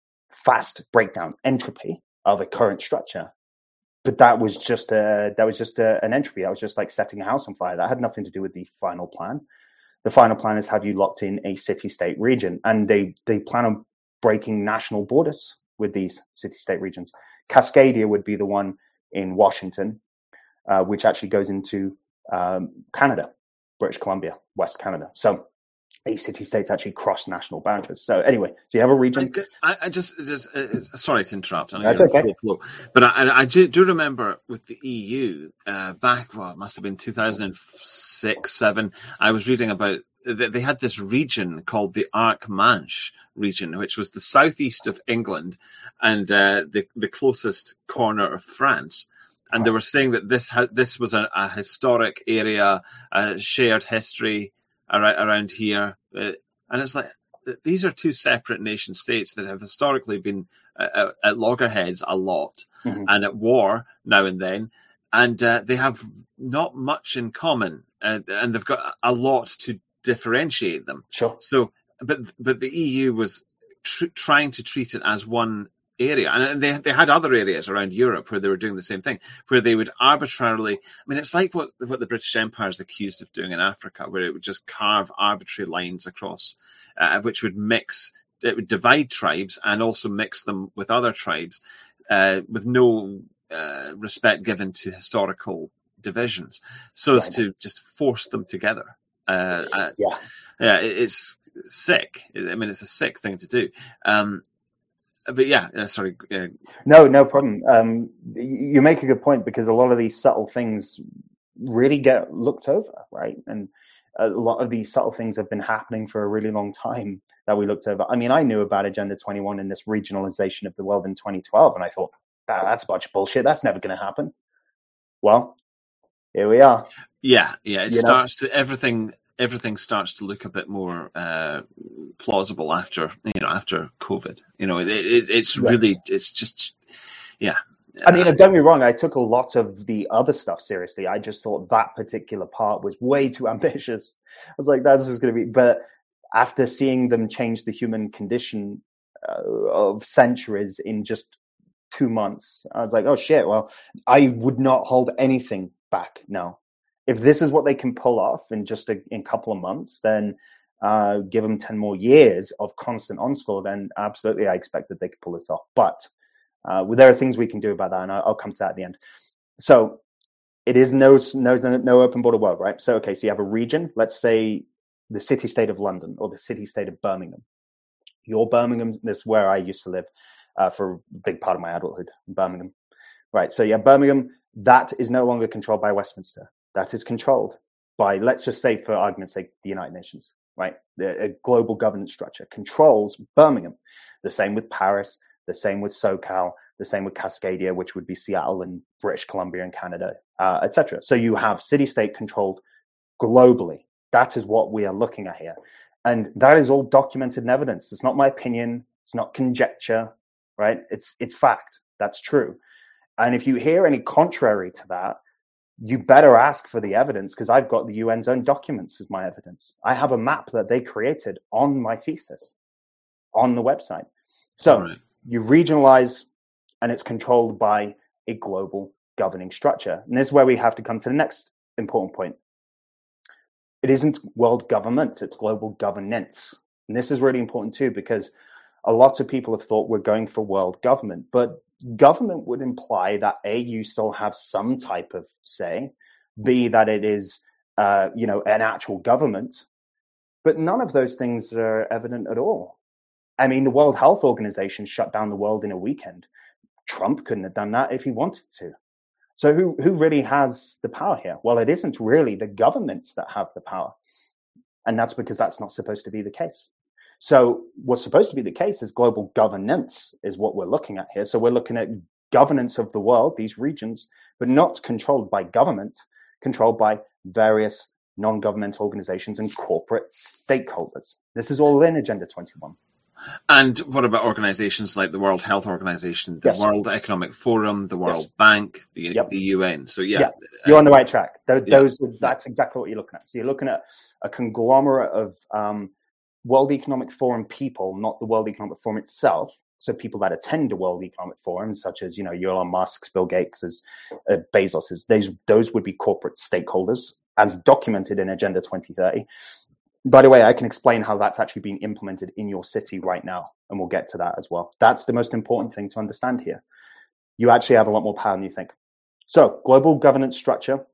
fast breakdown, entropy of a current structure. But that was just a, that was just a, an entropy. That was just like setting a house on fire. That had nothing to do with the final plan. The final plan is have you locked in a city-state region, and they they plan on breaking national borders with these city-state regions. Cascadia would be the one in Washington, uh, which actually goes into um, Canada, British Columbia, West Canada. So these city-states actually cross national boundaries. So anyway, so you have a region. I, I just, just uh, sorry to interrupt. I know That's you're okay. Flow, flow. But I, I do, do remember with the E U uh, back, well, it must have been two thousand six, seven. I was reading about, they had this region called the Arc-Manche region, which was the southeast of England and uh, the, the closest corner of France. And they were saying that this ha- this was a, a historic area, a shared history around, around here. Uh, and it's like, these are two separate nation states that have historically been uh, at loggerheads a lot mm-hmm. and at war now and then. And uh, they have not much in common. Uh, and they've got a lot to differentiate them. Sure. So, but but the E U was tr- trying to treat it as one area, and they they had other areas around Europe where they were doing the same thing, where they would arbitrarily. I mean, it's like what what the British Empire is accused of doing in Africa, where it would just carve arbitrary lines across, uh, which would mix, it would divide tribes and also mix them with other tribes, uh, with no uh, respect given to historical divisions, so as to just force them together. Uh, uh, yeah, yeah, it's sick. I mean, it's a sick thing to do. Um, but yeah, uh, sorry. Uh, no, no problem. Um, you make a good point, because a lot of these subtle things really get looked over, right? And a lot of these subtle things have been happening for a really long time that we looked over. I mean, I knew about Agenda twenty-one and this regionalization of the world in twenty twelve, and I thought, ah, that's a bunch of bullshit. That's never going to happen. Well, here we are. Yeah, yeah. It you starts know? to everything. everything starts to look a bit more uh, plausible after you know after COVID. You know, it, it, it's yes. really it's just yeah. I mean, don't get me wrong. I took a lot of the other stuff seriously. I just thought that particular part was way too ambitious. I was like, "That's just going to be." But after seeing them change the human condition uh, of centuries in just two months, I was like, "Oh shit!" Well, I would not hold anything back now. If this is what they can pull off in just a in a couple of months, then uh, give them ten more years of constant onslaught. Then absolutely, I expect that they could pull this off. But Uh, well, there are things we can do about that, and I'll, I'll come to that at the end. So it is no, no, no open border world, right? So, okay, so you have a region, let's say the city-state of London or the city-state of Birmingham. Your Birmingham, this is where I used to live uh, for a big part of my adulthood, Birmingham. Right, so you have Birmingham, that is no longer controlled by Westminster. That is controlled by, let's just say for argument's sake, the United Nations, right? The, a global governance structure controls Birmingham. The same with Paris, the same with SoCal, the same with Cascadia, which would be Seattle and British Columbia and Canada, uh, et cetera. So you have city-state controlled globally. That is what we are looking at here. And that is all documented in evidence. It's not my opinion. It's not conjecture, right? It's it's fact. That's true. And if you hear any contrary to that, you better ask for the evidence, because I've got the U N's own documents as my evidence. I have a map that they created on my thesis on the website. So right. You regionalize, and it's controlled by a global governing structure. And this is where we have to come to the next important point. It isn't world government, it's global governance. And this is really important too, because a lot of people have thought we're going for world government, but government would imply that A, you still have some type of say, B, that it is, uh, you know, an actual government, but none of those things are evident at all. I mean, the World Health Organization shut down the world in a weekend. Trump couldn't have done that if he wanted to. So who, who really has the power here? Well, it isn't really the governments that have the power. And that's because that's not supposed to be the case. So what's supposed to be the case is global governance is what we're looking at here. So we're looking at governance of the world, these regions, but not controlled by government, controlled by various non-governmental organizations and corporate stakeholders. This is all in Agenda twenty-one. And what about organizations like the World Health Organization, the yes. World Economic Forum, the World yes. Bank, the, yep. the U N? So, yeah. yeah. You're on the right track. Those, yeah. those, that's exactly what you're looking at. So you're looking at a conglomerate of um, World Economic Forum people, not the World Economic Forum itself. So people that attend the World Economic Forum, such as, you know, Elon Musk's, Bill Gates's, uh, Bezos's, those, those would be corporate stakeholders as documented in Agenda twenty thirty. By the way, I can explain how that's actually being implemented in your city right now, and we'll get to that as well. That's the most important thing to understand here. You actually have a lot more power than you think. So, global governance structure,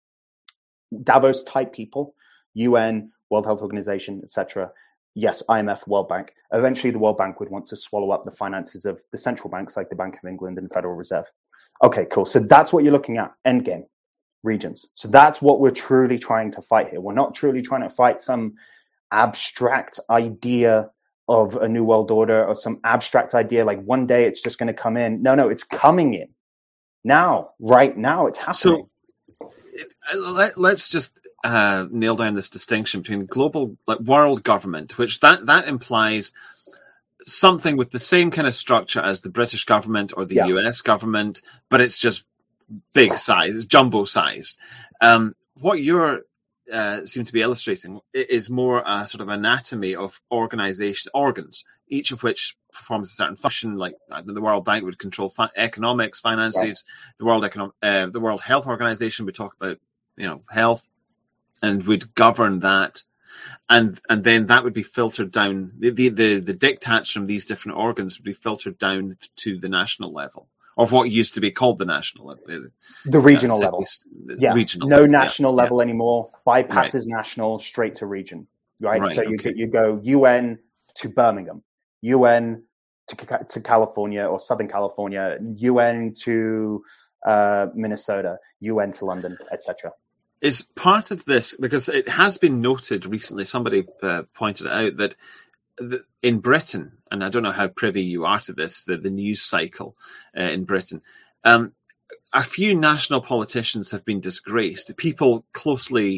Davos-type people, U N, World Health Organization, et cetera. Yes, I M F, World Bank. Eventually, the World Bank would want to swallow up the finances of the central banks like the Bank of England and Federal Reserve. Okay, cool. So that's what you're looking at, endgame. Regions. So that's what we're truly trying to fight here. We're not truly trying to fight some abstract idea of a new world order or some abstract idea like one day it's just going to come in. No, no, it's coming in now, right now. It's happening. So let, let's just uh, nail down this distinction between global, like world government, which that that implies something with the same kind of structure as the British government or the yeah. U S government, but it's just big size, it's jumbo sized. Um, what you're uh, seem to be illustrating is more a sort of anatomy of organization organs, each of which performs a certain function. Like the World Bank would control fi- economics, finances. Right. The World Economic, uh, the World Health Organization would talk about you know health, and would govern that. And and then that would be filtered down. The, the the the diktats from these different organs would be filtered down to the national level. Or what used to be called the national level. The, the regional uh, level. The yeah. Regional no level. national yeah. level yeah. anymore. Bypasses right. national straight to region. Right. right so you okay. you go U N to Birmingham, U N to to California or Southern California, U N to uh, Minnesota, U N to London, et cetera. Is part of this, because it has been noted recently, somebody uh, pointed out that in Britain, and I don't know how privy you are to this, the, the news cycle uh, in Britain, um, a few national politicians have been disgraced. People closely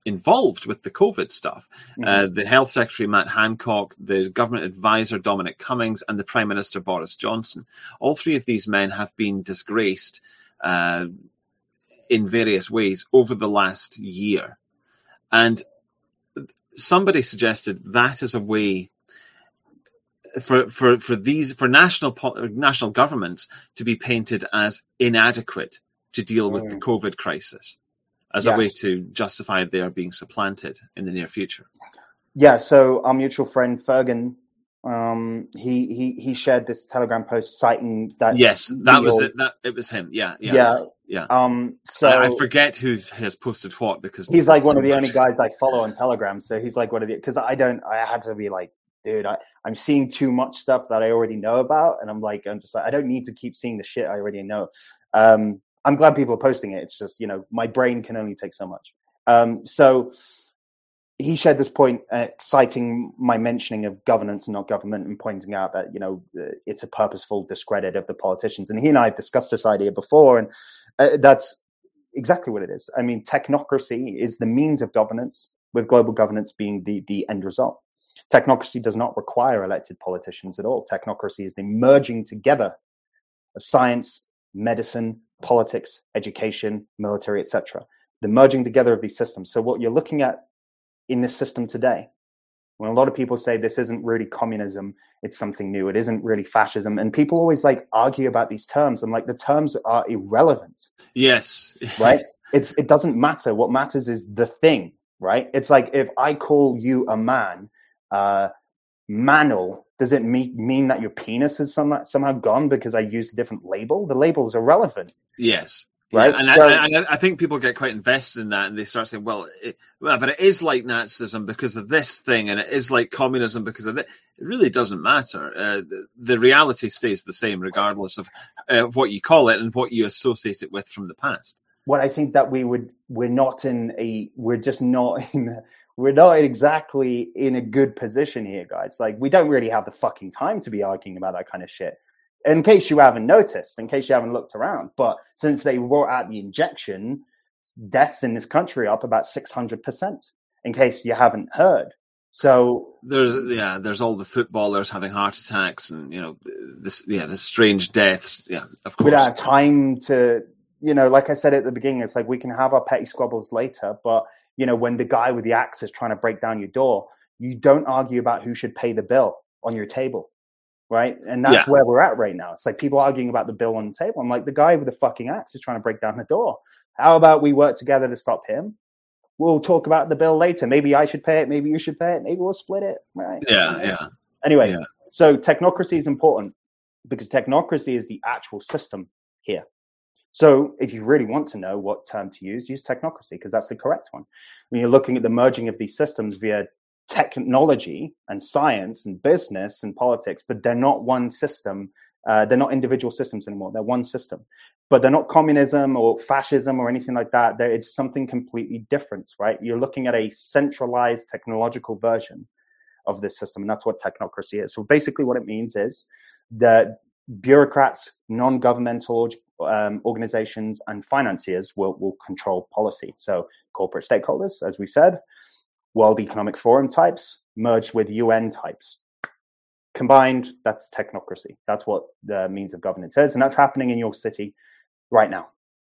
involved with the COVID stuff. Mm-hmm. Uh, the Health Secretary, Matt Hancock, the Government Advisor, Dominic Cummings, and the Prime Minister, Boris Johnson. All three of these men have been disgraced uh, in various ways over the last year. And somebody suggested that is a way for for for these for national national governments to be painted as inadequate to deal with mm. the COVID crisis, as yes. a way to justify their being supplanted in the near future. Yeah. So our mutual friend Fergan, um, he he he shared this Telegram post citing that. Yes, that was old... it. That it was him. Yeah. Yeah. Yeah. Yeah. Um, so I, I forget who has posted what because he's like one so of the much. only guys I follow on Telegram. So he's like one of the because I don't. I had to be like, dude, I, I'm seeing too much stuff that I already know about, and I'm like, I'm just like, I don't need to keep seeing the shit I already know. Um, I'm glad people are posting it. It's just, you know, my brain can only take so much. Um, so he shared this point, uh, citing my mentioning of governance and not government, and pointing out that, you know, uh, it's a purposeful discredit of the politicians. And he and I have discussed this idea before, and uh, that's exactly what it is. I mean, technocracy is the means of governance, with global governance being the the end result. Technocracy does not require elected politicians at all. Technocracy is the merging together of science, medicine, politics, education, military, et cetera. The merging together of these systems. So what you're looking at in this system today, when a lot of people say this isn't really communism, it's something new, it isn't really fascism, and people always like argue about these terms, and like the terms are irrelevant. Yes. Right? It's it doesn't matter. What matters is the thing, right? It's like if I call you a man, uh, manal, does it mean, mean that your penis is somehow, somehow gone because I used a different label? The label is irrelevant. Yes. Right. Yeah, and, so, I, and I think people get quite invested in that, and they start saying, well, it, well, but it is like Nazism because of this thing, and it is like communism because of it. It really doesn't matter. Uh, the, the reality stays the same regardless of uh, what you call it and what you associate it with from the past. What I think that we would, we're not in a, we're just not in, we're not exactly in a good position here, guys. Like, we don't really have the fucking time to be arguing about that kind of shit. In case you haven't noticed, in case you haven't looked around. But since they brought out the injection, deaths in this country are up about six hundred percent, in case you haven't heard. So there's, yeah, there's all the footballers having heart attacks and, you know, this, yeah, the strange deaths. Yeah, of course. We don't have time to, you know, like I said at the beginning, it's like we can have our petty squabbles later. But, you know, when the guy with the axe is trying to break down your door, you don't argue about who should pay the bill on your table. Right. And that's yeah. where we're at right now. It's like people arguing about the bill on the table. I'm like, the guy with the fucking axe is trying to break down the door. How about we work together to stop him? We'll talk about the bill later. Maybe I should pay it. Maybe you should pay it. Maybe we'll split it. Right. Yeah. Yeah. Anyway, yeah. So technocracy is important because technocracy is the actual system here. So if you really want to know what term to use, use technocracy because that's the correct one. When you're looking at the merging of these systems via technology and science and business and politics, but they're not one system. Uh, they're not individual systems anymore. They're one system, but they're not communism or fascism or anything like that. They're, it's something completely different, right? You're looking at a centralized technological version of this system, and that's what technocracy is. So basically what it means is that bureaucrats, non-governmental um, organizations, and financiers will, will control policy. So corporate stakeholders, as we said, World Economic Forum types merged with U N types. Combined, that's technocracy. That's what the means of governance is. And that's happening in your city right now.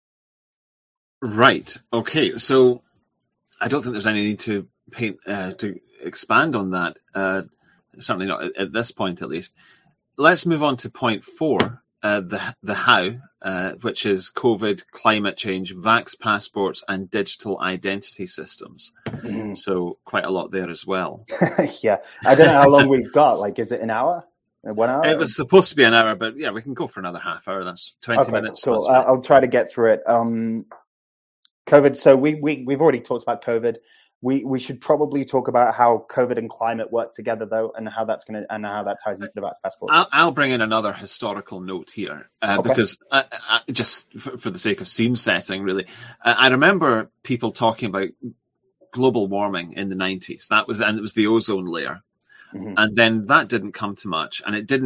Right. Okay. So I don't think there's any need to paint, uh, to expand on that. Uh, certainly not at, at this point, at least. Let's move on to point four, uh, the the how, uh, which is COVID, climate change, vax passports, and digital identity systems. Mm-hmm. So quite a lot there as well. Yeah, I don't know how long we've got. Like, is it an hour? One hour? It was supposed to be an hour, but yeah, we can go for another half hour. That's twenty okay, minutes. Cool. So I'll try to get through it. Um, COVID. So we we we've already talked about COVID. We we should probably talk about how COVID and climate work together, though, and how that's going to and how that ties into the vax passport. I'll, I'll bring in another historical note here uh, okay. because I, I, just for, for the sake of scene setting, really, I, I remember people talking about global warming in the nineties. That was and it was the ozone layer, mm-hmm. and then that didn't come to much, and it didn't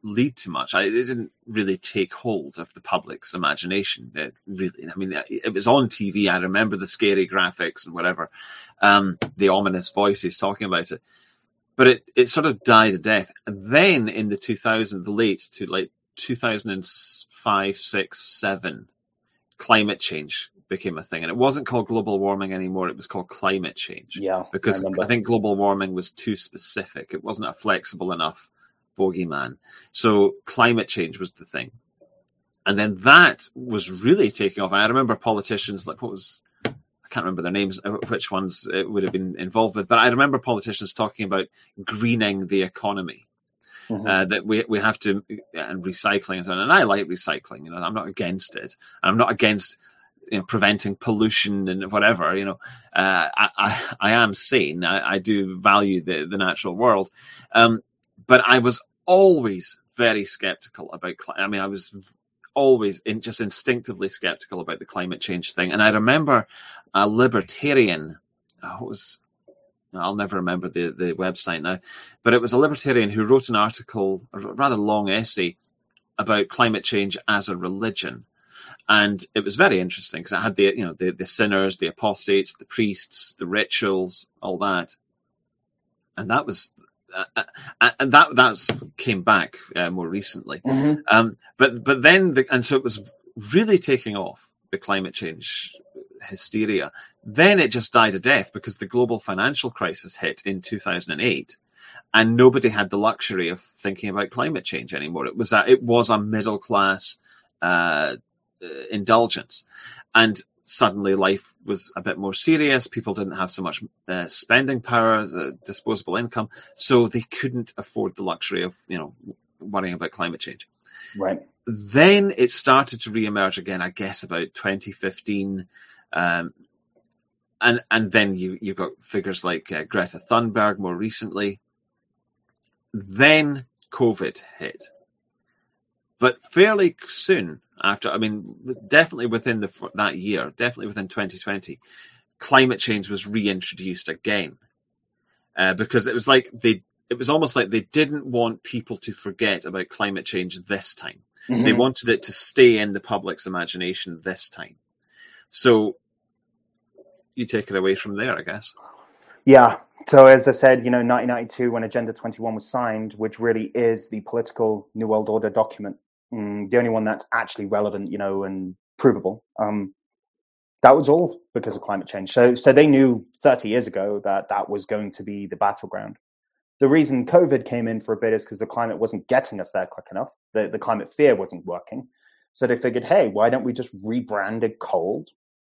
lead to much. I, it didn't really take hold of the public's imagination. It really, I mean, it was on T V. I remember the scary graphics and whatever, um, the ominous voices talking about it. But it, it sort of died a death. And then in the two thousand, the late to like two thousand five, six, seven, climate change became a thing. And it wasn't called global warming anymore. It was called climate change. Yeah. Because I, I think global warming was too specific. It wasn't a flexible enough bogeyman. So climate change was the thing. And then that was really taking off. I remember politicians like, what was, I can't remember their names, which ones it would have been involved with, but I remember politicians talking about greening the economy. Mm-hmm. Uh, that we we have to, and recycling and so on. And I like recycling, you know, I'm not against it. I'm not against, you know, preventing pollution and whatever, you know. Uh, I, I, I am sane. I, I do value the, the natural world. Um, but I was always very skeptical about, I mean, I was always in, just instinctively skeptical about the climate change thing. And I remember a libertarian, oh, what was, I'll never remember the, the website now, but it was a libertarian who wrote an article, a rather long essay about climate change as a religion. And it was very interesting because it had the, you know, the, the sinners, the apostates, the priests, the rituals, all that. And that was, uh, uh, and that that's came back uh, more recently. Mm-hmm. Um, but but then, the, and so it was really taking off, the climate change hysteria. Then it just died a death because the global financial crisis hit in two thousand eight, and nobody had the luxury of thinking about climate change anymore. It was a, it was a middle class uh, uh, indulgence, and suddenly life was a bit more serious. People didn't have so much uh, spending power, uh, disposable income, so they couldn't afford the luxury of, you know, worrying about climate change. Right. Then it started to reemerge again, I guess, about twenty fifteen. Um, and and then you you got figures like uh, Greta Thunberg more recently. Then COVID hit, but fairly soon after, I mean, definitely within the that year, definitely within twenty twenty, climate change was reintroduced again, uh, because it was like they it was almost like they didn't want people to forget about climate change this time. Mm-hmm. They wanted it to stay in the public's imagination this time. So you take it away from there, I guess. Yeah. So as I said, you know, nineteen ninety-two, when Agenda twenty-one was signed, which really is the political New World Order document, mm, the only one that's actually relevant, you know, and provable, um, that was all because of climate change. So, so they knew thirty years ago that that was going to be the battleground. The reason COVID came in for a bit is because the climate wasn't getting us there quick enough. The, the climate fear wasn't working. So they figured, hey, why don't we just rebrand it cold?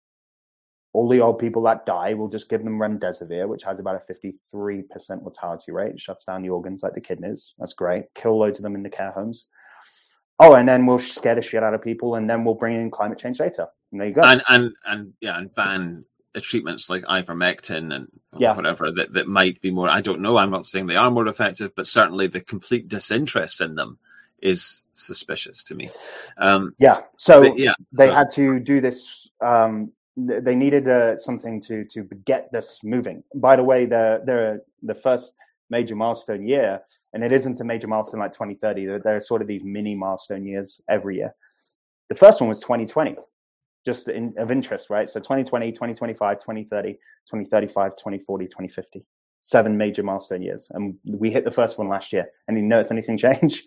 All the old people that die, we'll just give them remdesivir, which has about a fifty-three percent mortality rate. It shuts down the organs like the kidneys. That's great. Kill loads of them in the care homes. Oh, and then we'll scare the shit out of people, and then we'll bring in climate change later. And there you go. And and and yeah, and ban treatments like ivermectin and yeah. whatever that, that might be more. I don't know. I'm not saying they are more effective, but certainly the complete disinterest in them is suspicious to me. Um, yeah. So but, yeah, they so. had to do this. Um, they needed uh, something to to get this moving. By the way, the the the first major milestone year, and it isn't a major milestone like twenty thirty. There, there are sort of these mini milestone years every year. The first one was twenty twenty. Just in, of interest, right? So twenty twenty, twenty twenty-five, twenty thirty, twenty thirty-five, twenty forty, twenty fifty. Seven major milestone years. And we hit the first one last year. And you notice anything change?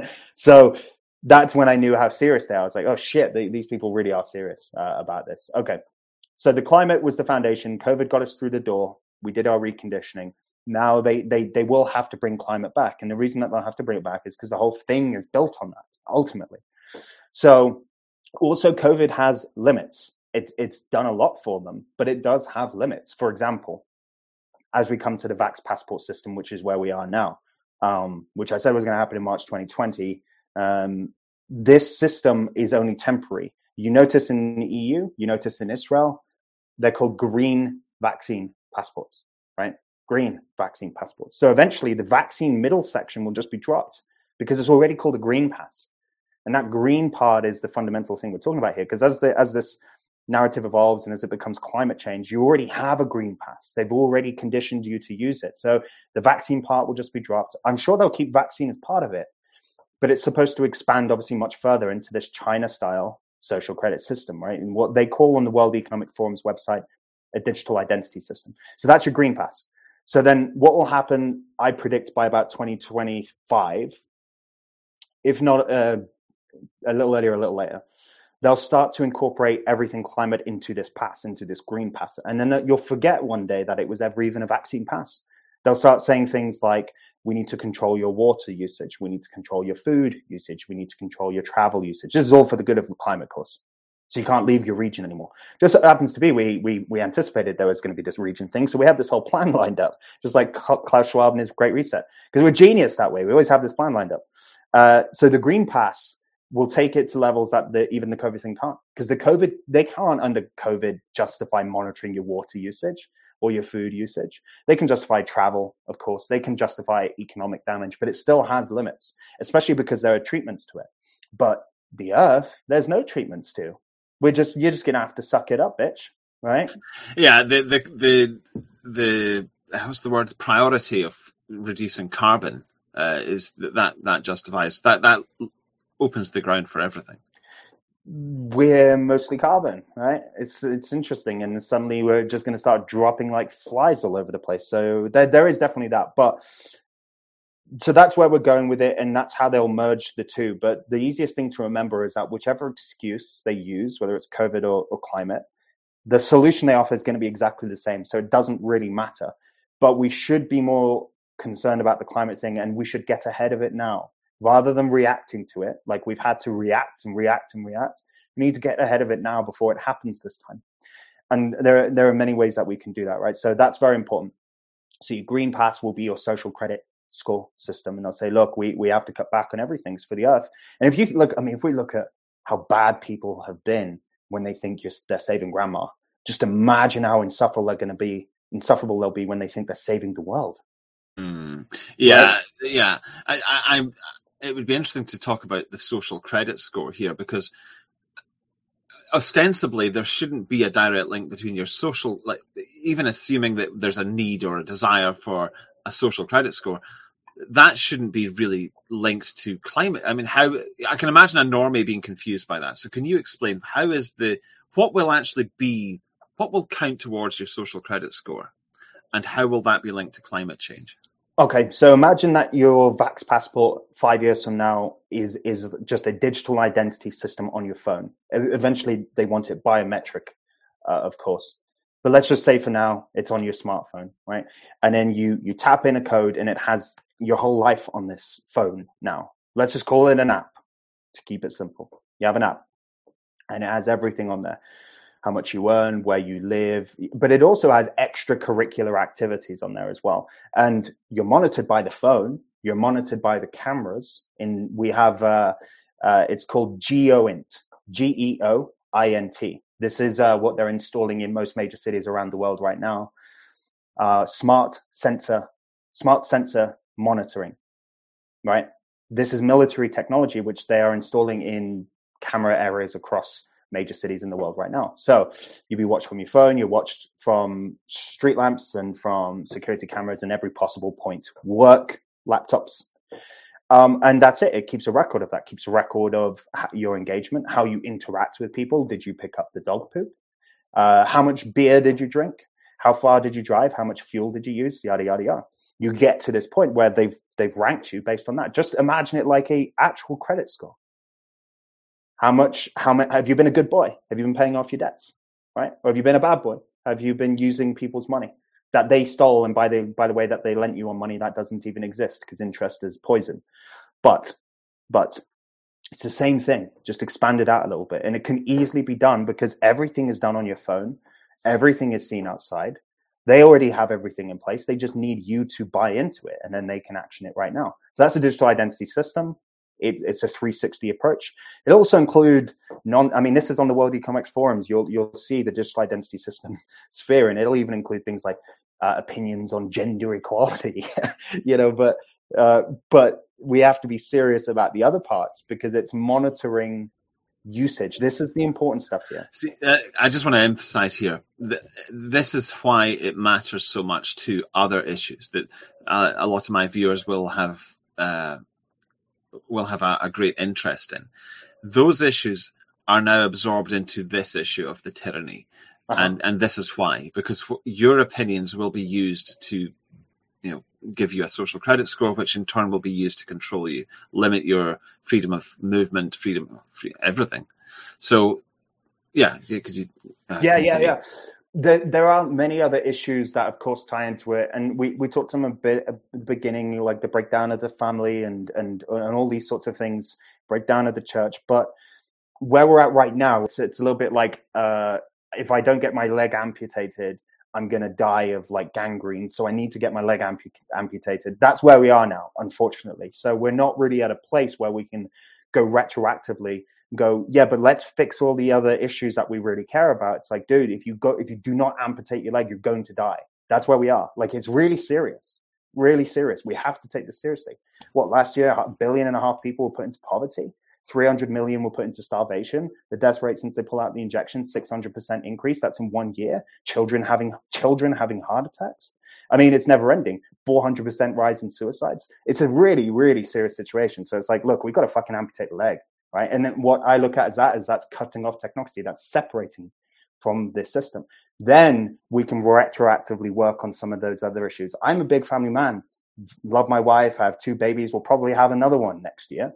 So that's when I knew how serious they are. I was like, oh shit, they, these people really are serious uh, about this. Okay. So the climate was the foundation. COVID got us through the door. We did our reconditioning. Now they they they will have to bring climate back. And the reason that they'll have to bring it back is because the whole thing is built on that, ultimately. So also, COVID has limits. It, it's done a lot for them, but it does have limits. For example, as we come to the Vax passport system, which is where we are now, um, which I said was going to happen in March twenty twenty, um, this system is only temporary. You notice in the E U, you notice in Israel, they're called green vaccine passports, right? Green vaccine passports. So eventually the vaccine middle section will just be dropped because it's already called a green pass. And that green part is the fundamental thing we're talking about here, because as the as this narrative evolves and as it becomes climate change, you already have a green pass. They've already conditioned you to use it. So the vaccine part will just be dropped. I'm sure they'll keep vaccine as part of it, but it's supposed to expand obviously much further into this China-style social credit system, right? And what they call on the World Economic Forum's website a digital identity system. So that's your green pass. So then what will happen, I predict, by about twenty twenty-five, if not uh, a little earlier, a little later, they'll start to incorporate everything climate into this pass, into this green pass. And then you'll forget one day that it was ever even a vaccine pass. They'll start saying things like, we need to control your water usage. We need to control your food usage. We need to control your travel usage. This is all for the good of the climate, of course. So you can't leave your region anymore. Just so happens to be, we we we anticipated there was going to be this region thing. So we have this whole plan lined up, just like Klaus Schwab and his Great Reset. Because we're genius that way. We always have this plan lined up. Uh, so the Green Pass will take it to levels that the, even the COVID thing can't. Because the COVID, they can't under COVID justify monitoring your water usage or your food usage. They can justify travel, of course. They can justify economic damage, but it still has limits, especially because there are treatments to it. But the Earth, there's no treatments to. We're just you're just gonna have to suck it up, bitch, right? Yeah, the the the the how's the word priority of reducing carbon uh, is that that justifies that that opens the ground for everything. We're mostly carbon, right? It's it's interesting, and suddenly we're just going to start dropping like flies all over the place. So there there is definitely that, but. So that's where we're going with it, and that's how they'll merge the two. But the easiest thing to remember is that whichever excuse they use, whether it's COVID or, or climate, the solution they offer is going to be exactly the same. So it doesn't really matter. But we should be more concerned about the climate thing, and we should get ahead of it now. Rather than reacting to it, like we've had to react and react and react, we need to get ahead of it now before it happens this time. And there, there are many ways that we can do that, right? So that's very important. So your Green Pass will be your social credit score system, and they'll say, look, we we have to cut back on everything for the Earth. And if you look, I mean, if we look at how bad people have been when they think you're, they're saving grandma, just imagine how insufferable they're going to be, insufferable they'll be when they think they're saving the world. Mm. Yeah, right? yeah. I, I, I'm. It would be interesting to talk about the social credit score here, because ostensibly there shouldn't be a direct link between your social, like even assuming that there's a need or a desire for a social credit score, that shouldn't be really linked to climate. I mean, how I can imagine a normie being confused by that. So can you explain how is the, what will actually be, what will count towards your social credit score, and how will that be linked to climate change? Okay, so imagine that your Vax passport five years from now is is just a digital identity system on your phone. Eventually, they want it biometric, uh, of course. But let's just say for now, it's on your smartphone, right? And then you you tap in a code, and it has your whole life on this phone now. Let's just call it an app to keep it simple. You have an app, and it has everything on there. How much you earn, where you live, but it also has extracurricular activities on there as well. And you're monitored by the phone, you're monitored by the cameras. And we have, uh, uh, it's called GeoInt, G E O I N T. This is uh, what they're installing in most major cities around the world right now. Uh, smart sensor, smart sensor monitoring, right? This is military technology, which they are installing in camera areas across major cities in the world right now. So you'll be watched from your phone, you're watched from street lamps and from security cameras in every possible point. Work, laptops. Um, and that's it. It keeps a record of that, keeps a record of your engagement, how you interact with people. Did you pick up the dog poop? Uh, how much beer did you drink? How far did you drive? How much fuel did you use? Yada, yada, yada. You get to this point where they've they've ranked you based on that. Just imagine it like a actual credit score. How much, how much, have you been a good boy? Have you been paying off your debts, right? Or have you been a bad boy? Have you been using people's money that they stole? And by the, by the way, that they lent you on money that doesn't even exist because interest is poison. But, but it's the same thing, just expand it out a little bit. And it can easily be done because everything is done on your phone. Everything is seen outside. They already have everything in place. They just need you to buy into it, and then they can action it right now. So that's a digital identity system. It, it's a three sixty approach. It also include non. I mean, this is on the World Economics Forums. You'll you'll see the digital identity system sphere, and it'll even include things like uh, opinions on gender equality. you know, but uh, but we have to be serious about the other parts because it's monitoring usage. This is the important stuff here. See, uh, I just want to emphasize here that this is why it matters so much to other issues that uh, a lot of my viewers will have. Uh, will have a, a great interest in. Those issues are now absorbed into this issue of the tyranny. Uh-huh. And and this is why, because your opinions will be used to, you know, give you a social credit score, which in turn will be used to control you, limit your freedom of movement, freedom of free, everything. So, yeah, could you? Uh, yeah, continue? yeah, yeah. There, there are many other issues that, of course, tie into it, and we, we talked to them a bit at the beginning, like the breakdown of the family and and and all these sorts of things, breakdown of the church. But where we're at right now, it's, it's a little bit like uh, if I don't get my leg amputated, I'm gonna die of like gangrene, so I need to get my leg ampu- amputated. That's where we are now, unfortunately. So we're not really at a place where we can go retroactively. Go, yeah, but let's fix all the other issues that we really care about. It's like, dude, if you go, if you do not amputate your leg, you're going to die. That's where we are. Like, it's really serious, really serious. We have to take this seriously. What, last year, a billion and a half people were put into poverty. three hundred million were put into starvation. The death rate since they pull out the injection, six hundred percent increase. That's in one year. Children having children having heart attacks. I mean, it's never ending. four hundred percent rise in suicides. It's a really, really serious situation. So it's like, look, we've got to fucking amputate the leg. Right. And then what I look at is that is that's cutting off technocracy, that's separating from this system. Then we can retroactively work on some of those other issues. I'm a big family man, love my wife, I have two babies, we'll probably have another one next year.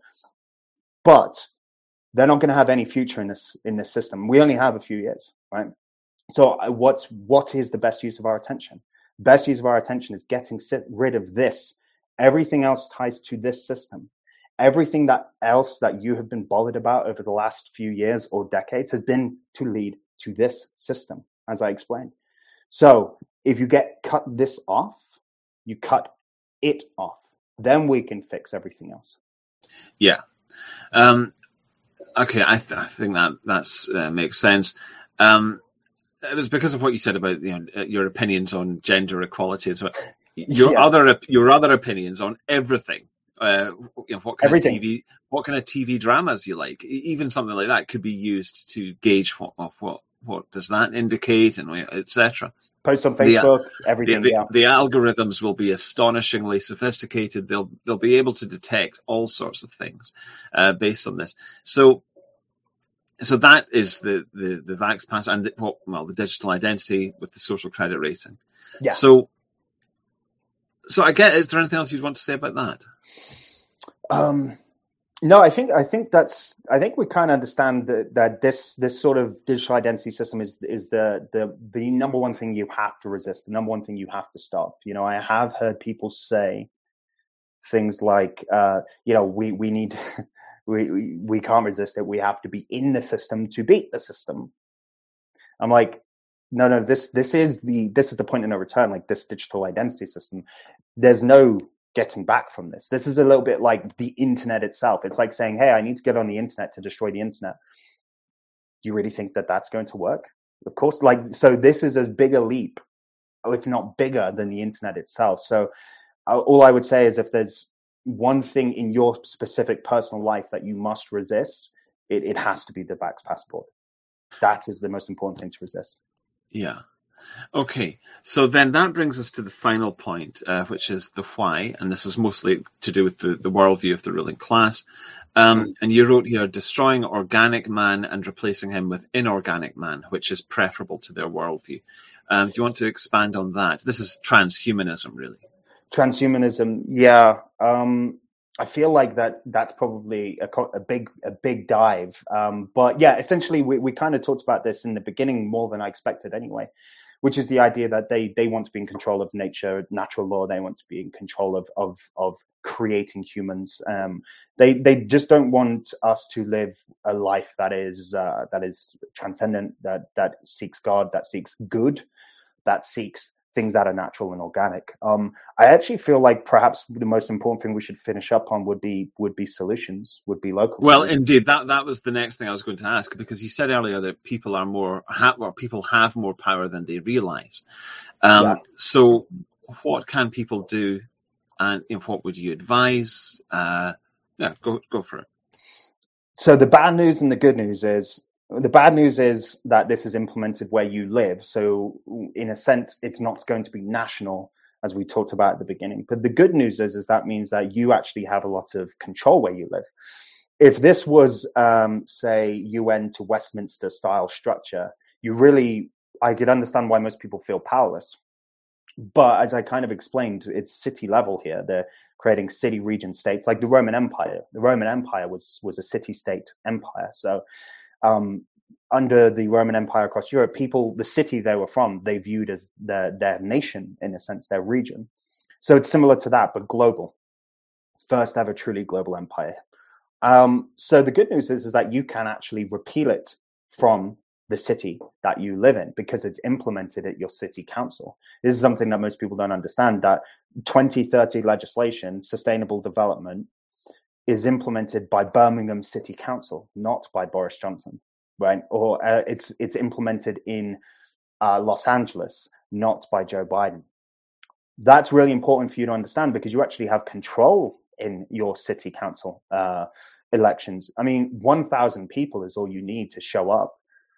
But they're not going to have any future in this in this system. We only have a few years, right? So what's what is the best use of our attention? Best use of our attention is getting rid of this. Everything else ties to this system. Everything that else that you have been bothered about over the last few years or decades has been to lead to this system, as I explained. So if you get cut this off, you cut it off, then we can fix everything else. Yeah. Um, okay, I, th- I think that that's uh, makes sense. Um, it was because of what you said about, you know, your opinions on gender equality as well. Your yeah. other your other opinions on everything. Uh, you know, what kind Everything. of T V, what kind of T V dramas you like, even something like that could be used to gauge what what what does that indicate, and et cetera. Post on Facebook, the, everything. The, yeah. the, the algorithms will be astonishingly sophisticated. They'll they'll be able to detect all sorts of things uh, based on this. So, so that is the the the Vax Pass and the, well, well, the digital identity with the social credit rating. Yeah. So, so I get. Is there anything else you'd want to say about that? Um, no, I think I think that's I think we kind of understand that, that this this sort of digital identity system is is the the the number one thing you have to resist, the number one thing you have to stop. You know, I have heard people say things like, uh, you know, we we need we, we we can't resist it. We have to be in the system to beat the system. I'm like, no, no, this this is the this is the point of no return. Like this digital identity system, there's no getting back from this. This is a little bit like the internet itself. It's like saying, hey, I need to get on the internet to destroy the internet. Do you really think that that's going to work? Of course. Like, so this is as big a leap, if not bigger, than the internet itself. So uh, all I would say is if there's one thing in your specific personal life that you must resist, it, it has to be the Vax passport. That is the most important thing to resist. Yeah. Okay, so then that brings us to the final point, uh, which is the why, and this is mostly to do with the, the worldview of the ruling class. Um, and you wrote here, destroying organic man and replacing him with inorganic man, which is preferable to their worldview. Um, do you want to expand on that? This is transhumanism, really. Transhumanism, yeah. Um, I feel like that that's probably a, a big a big dive. Um, but yeah, essentially, we, we kind of talked about this in the beginning more than I expected anyway. Which is the idea that they they want to be in control of nature, natural law. They want to be in control of of of creating humans. Um, they they just don't want us to live a life that is uh, that is transcendent, that that seeks God, that seeks good, that seeks things that are natural and organic. Um, I actually feel like perhaps the most important thing we should finish up on would be would be solutions, would be local. Well, solutions. Indeed, that that was the next thing I was going to ask, because you said earlier that people are more ha- well, people have more power than they realize. Um, yeah. So, what can people do, and you know, what would you advise? Uh, yeah, go go for it. So the bad news and the good news is. The bad news is that this is implemented where you live. So in a sense, it's not going to be national. as we talked about at the beginning. But the good news is, is that means that you actually have a lot of control where you live. If this was, um, say, U N to Westminster style structure, you really, I could understand why most people feel powerless. But as I kind of explained, it's city level here. They're creating city region states like the Roman Empire. The Roman Empire was was a city state empire. So um, under the Roman Empire across Europe, people, the city they were from, they viewed as their, their nation, in a sense, their region. So it's similar to that, but global. First ever truly global empire. Um, so the good news is, is that you can actually repeal it from the city that you live in because it's implemented at your city council. This is something that most people don't understand, that twenty thirty legislation, sustainable development, is implemented by Birmingham City Council, not by Boris Johnson, right? Or uh, it's it's implemented in uh, Los Angeles, not by Joe Biden. That's really important for you to understand because you actually have control in your city council uh, elections. I mean, one thousand people is all you need to show up,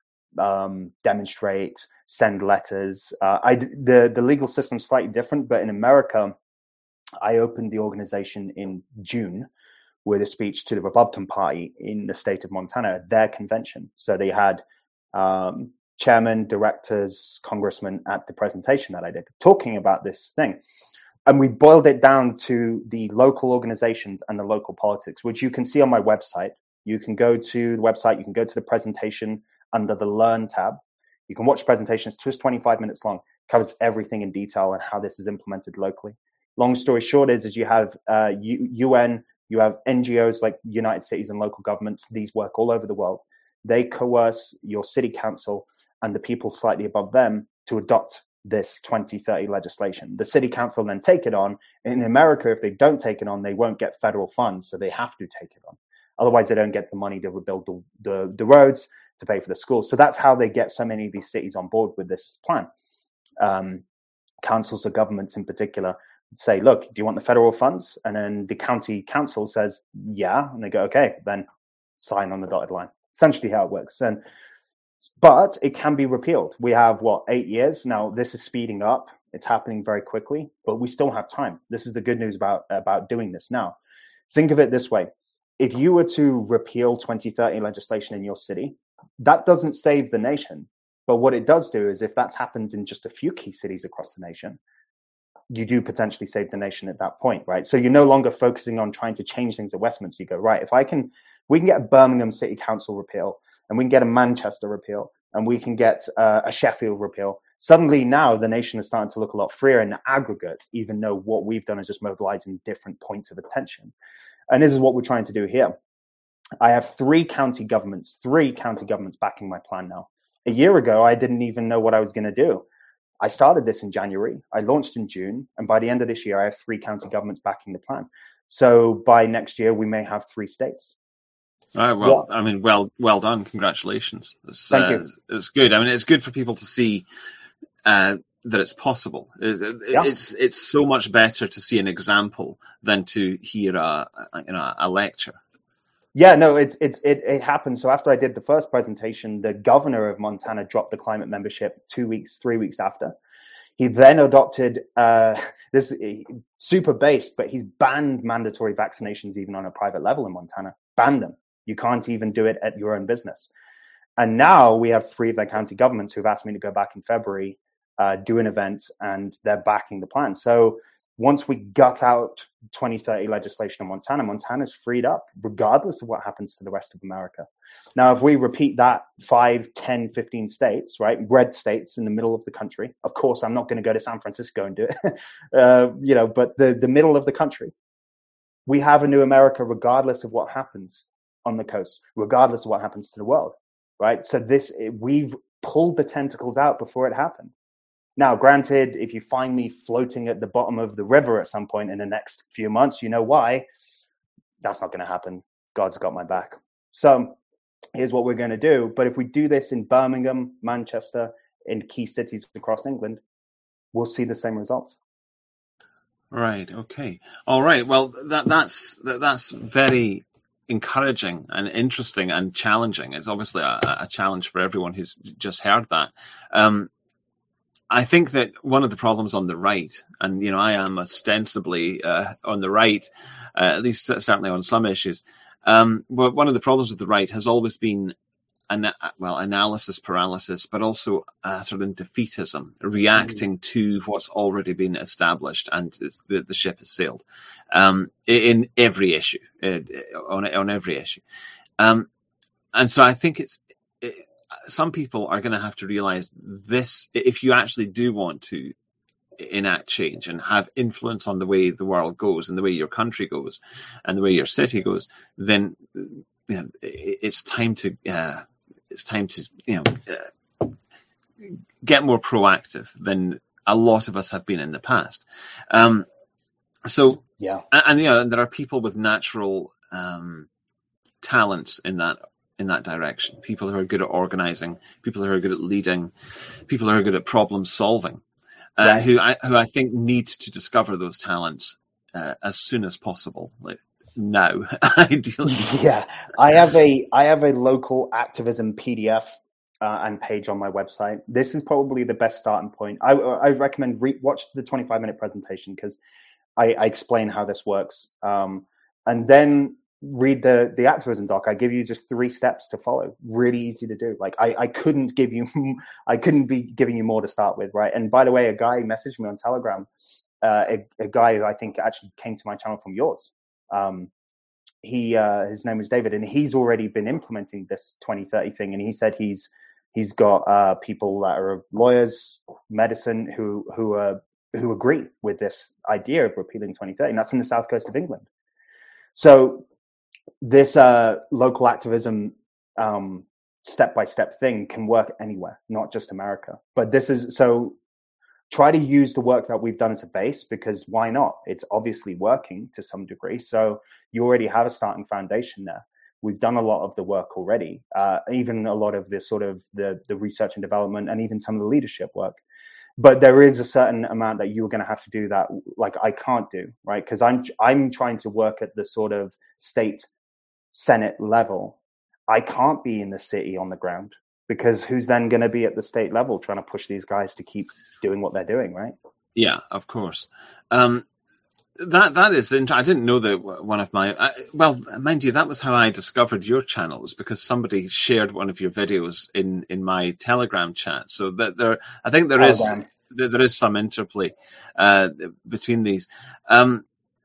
um, demonstrate, send letters. Uh, I, the, the legal system is slightly different, but in America, I opened the organization in June with a speech to the Republican Party in the state of Montana, their convention. So they had um, chairmen, directors, congressmen at the presentation that I did, talking about this thing. And we boiled it down to the local organizations and the local politics, which you can see on my website. You can go to the website, you can go to the presentation under the Learn tab. You can watch presentations, just twenty-five minutes long, covers everything in detail and how this is implemented locally. Long story short is, is you have uh, U- UN, you have N G Os like United Cities and local governments. These work all over the world. They coerce your city council and the people slightly above them to adopt this twenty thirty legislation. The city council then take it on. In America, if they don't take it on, they won't get federal funds, so they have to take it on. Otherwise, they don't get the money to rebuild the, the, the roads, to pay for the schools. So that's how they get so many of these cities on board with this plan. Um, councils or governments in particular say, look, do you want the federal funds? And then the county council says, yeah. And they go, okay, then sign on the dotted line. Essentially how it works. And but it can be repealed. We have, what, eight years? Now, this is speeding up. It's happening very quickly, but we still have time. This is the good news about, about doing this now. Think of it this way. If you were to repeal twenty thirty legislation in your city, that doesn't save the nation. But what it does do is if that happens in just a few key cities across the nation, you do potentially save the nation at that point, right? So you're no longer focusing on trying to change things at Westminster. You go, right, if I can, we can get a Birmingham City Council repeal, and we can get a Manchester repeal, and we can get uh, a Sheffield repeal. Suddenly now the nation is starting to look a lot freer in the aggregate, even though what we've done is just mobilizing different points of attention. And this is what we're trying to do here. I have three county governments, three county governments backing my plan now. A year ago, I didn't even know what I was going to do. I started this in January. I launched in June. And by the end of this year, I have three county governments backing the plan. So by next year, we may have three states. All right, well, what? I mean, well, well done. Congratulations. It's, Thank uh, you. It's good. I mean, it's good for people to see uh, that it's possible. It's, Yeah. it's it's so much better to see an example than to hear a, a you know a lecture. Yeah, no, it's it's it it happened. So after I did the first presentation, the governor of Montana dropped the climate membership two weeks, three weeks after. He then adopted uh, this super based, but he's banned mandatory vaccinations even on a private level in Montana. Banned them. You can't even do it at your own business. And now we have three of their county governments who've asked me to go back in February, uh, do an event, and they're backing the plan. So once we gut out twenty thirty legislation in Montana, Montana's freed up, regardless of what happens to the rest of America. Now, if we repeat that five, ten, fifteen states, right, red states in the middle of the country, of course, I'm not going to go to San Francisco and do it, uh, you know, but the, the middle of the country, we have a new America regardless of what happens on the coast, regardless of what happens to the world, right? So this, we've pulled the tentacles out before it happened. Now, granted, if you find me floating at the bottom of the river at some point in the next few months, you know why. That's not going to happen. God's got my back. So here's what we're going to do. But if we do this in Birmingham, Manchester, in key cities across England, we'll see the same results. Right. Okay. All right. Well, that that's that, that's very encouraging and interesting and challenging. It's obviously a, a challenge for everyone who's just heard that. Um, I think that one of the problems on the right, and you know, I am ostensibly uh, on the right, uh, at least certainly on some issues. Um, but one of the problems with the right has always been, an, well, analysis paralysis, but also uh, sort of defeatism, reacting mm. to what's already been established, and it's, the the ship has sailed um, in every issue, uh, on on every issue, um, and so I think it's. It, Some people are going to have to realize this, if you actually do want to enact change and have influence on the way the world goes and the way your country goes and the way your city goes, then you know, it's time to uh, it's time to you know uh, get more proactive than a lot of us have been in the past. Um, so yeah, and, and you know, there are people with natural um, talents in that. in that direction, people who are good at organizing, people who are good at leading, people who are good at problem solving, uh, right. who I who I think need to discover those talents uh, as soon as possible, like now, ideally. Yeah, I have a I have a local activism P D F uh, and page on my website. This is probably the best starting point. I I recommend re- watch the twenty-five minute presentation because I, I explain how this works, um, and then. Read the the activism doc. I give you just three steps to follow. Really easy to do. Like I, I couldn't give you, I couldn't be giving you more to start with, right? And by the way, a guy messaged me on Telegram, uh, a, a guy who I think actually came to my channel from yours. Um, he uh, his name was David, and he's already been implementing this twenty thirty thing. And he said he's he's got uh, people that are lawyers, medicine, who who uh, who agree with this idea of repealing twenty thirty. And that's in the south coast of England. So. This uh, local activism um, step-by-step thing can work anywhere, not just America. But this is so try to use the work that we've done as a base, because why not? It's obviously working to some degree. So you already have a starting foundation there. We've done a lot of the work already, uh, even a lot of the sort of the, the research and development and even some of the leadership work. But there is a certain amount that you're going to have to do that, like I can't do, right? Because I'm I'm trying to work at the sort of state Senate level. I can't be in the city on the ground, because who's then going to be at the state level trying to push these guys to keep doing what they're doing, right? Yeah, of course. Um, that that is interesting. I didn't know that one of my I, well, mind you, that was how I discovered your channel, was because somebody shared one of your videos in in my Telegram chat. So that there, I think there Telegram. is there, there is some interplay uh, between these. Um,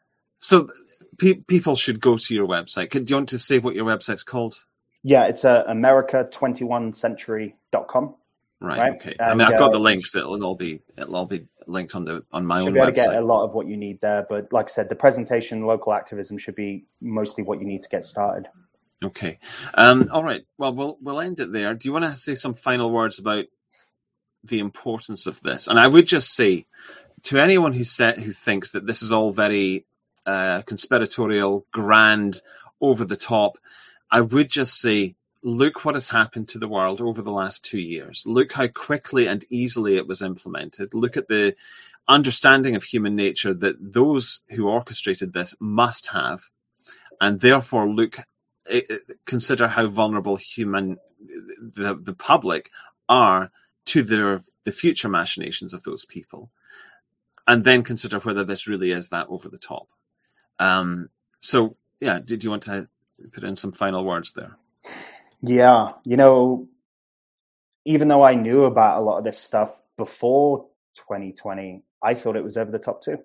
so. Pe- people should go to your website. Do you want to say what your website's called? Yeah, it's uh, America twenty-one century dot com. Right, right. Okay. And, I mean, I've got uh, the links. It'll all be it'll all be linked on the on my own website. Should be able to get a lot of what you need there. But like I said, the presentation, local activism, should be mostly what you need to get started. Okay. Um, all right. Well, we'll we'll end it there. Do you want to say some final words about the importance of this? And I would just say to anyone who said who thinks that this is all very Uh, conspiratorial, grand, over the top, I would just say, look what has happened to the world over the last two years. Look how quickly and easily it was implemented. Look at the understanding of human nature that those who orchestrated this must have, and therefore look, consider how vulnerable human, the, the public are to their, the future machinations of those people, and then consider whether this really is that over the top. Um, so, yeah, did you want to put in some final words there? Yeah, you know, even though I knew about a lot of this stuff before twenty twenty, I thought it was over the top too.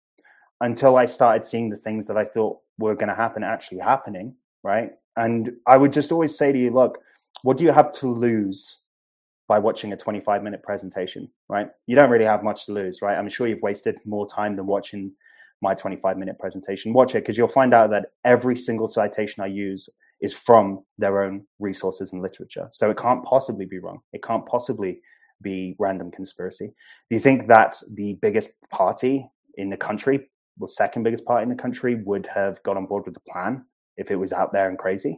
Until I started seeing the things that I thought were going to happen actually happening, right? And I would just always say to you, look, what do you have to lose by watching a twenty-five minute presentation, right? You don't really have much to lose, right? I'm sure you've wasted more time than watching my twenty-five minute presentation. Watch it, because you'll find out that every single citation I use is from their own resources and literature. So it can't possibly be wrong. It can't possibly be random conspiracy. Do you think that the biggest party in the country, the second biggest party in the country, would have got on board with the plan if it was out there and crazy?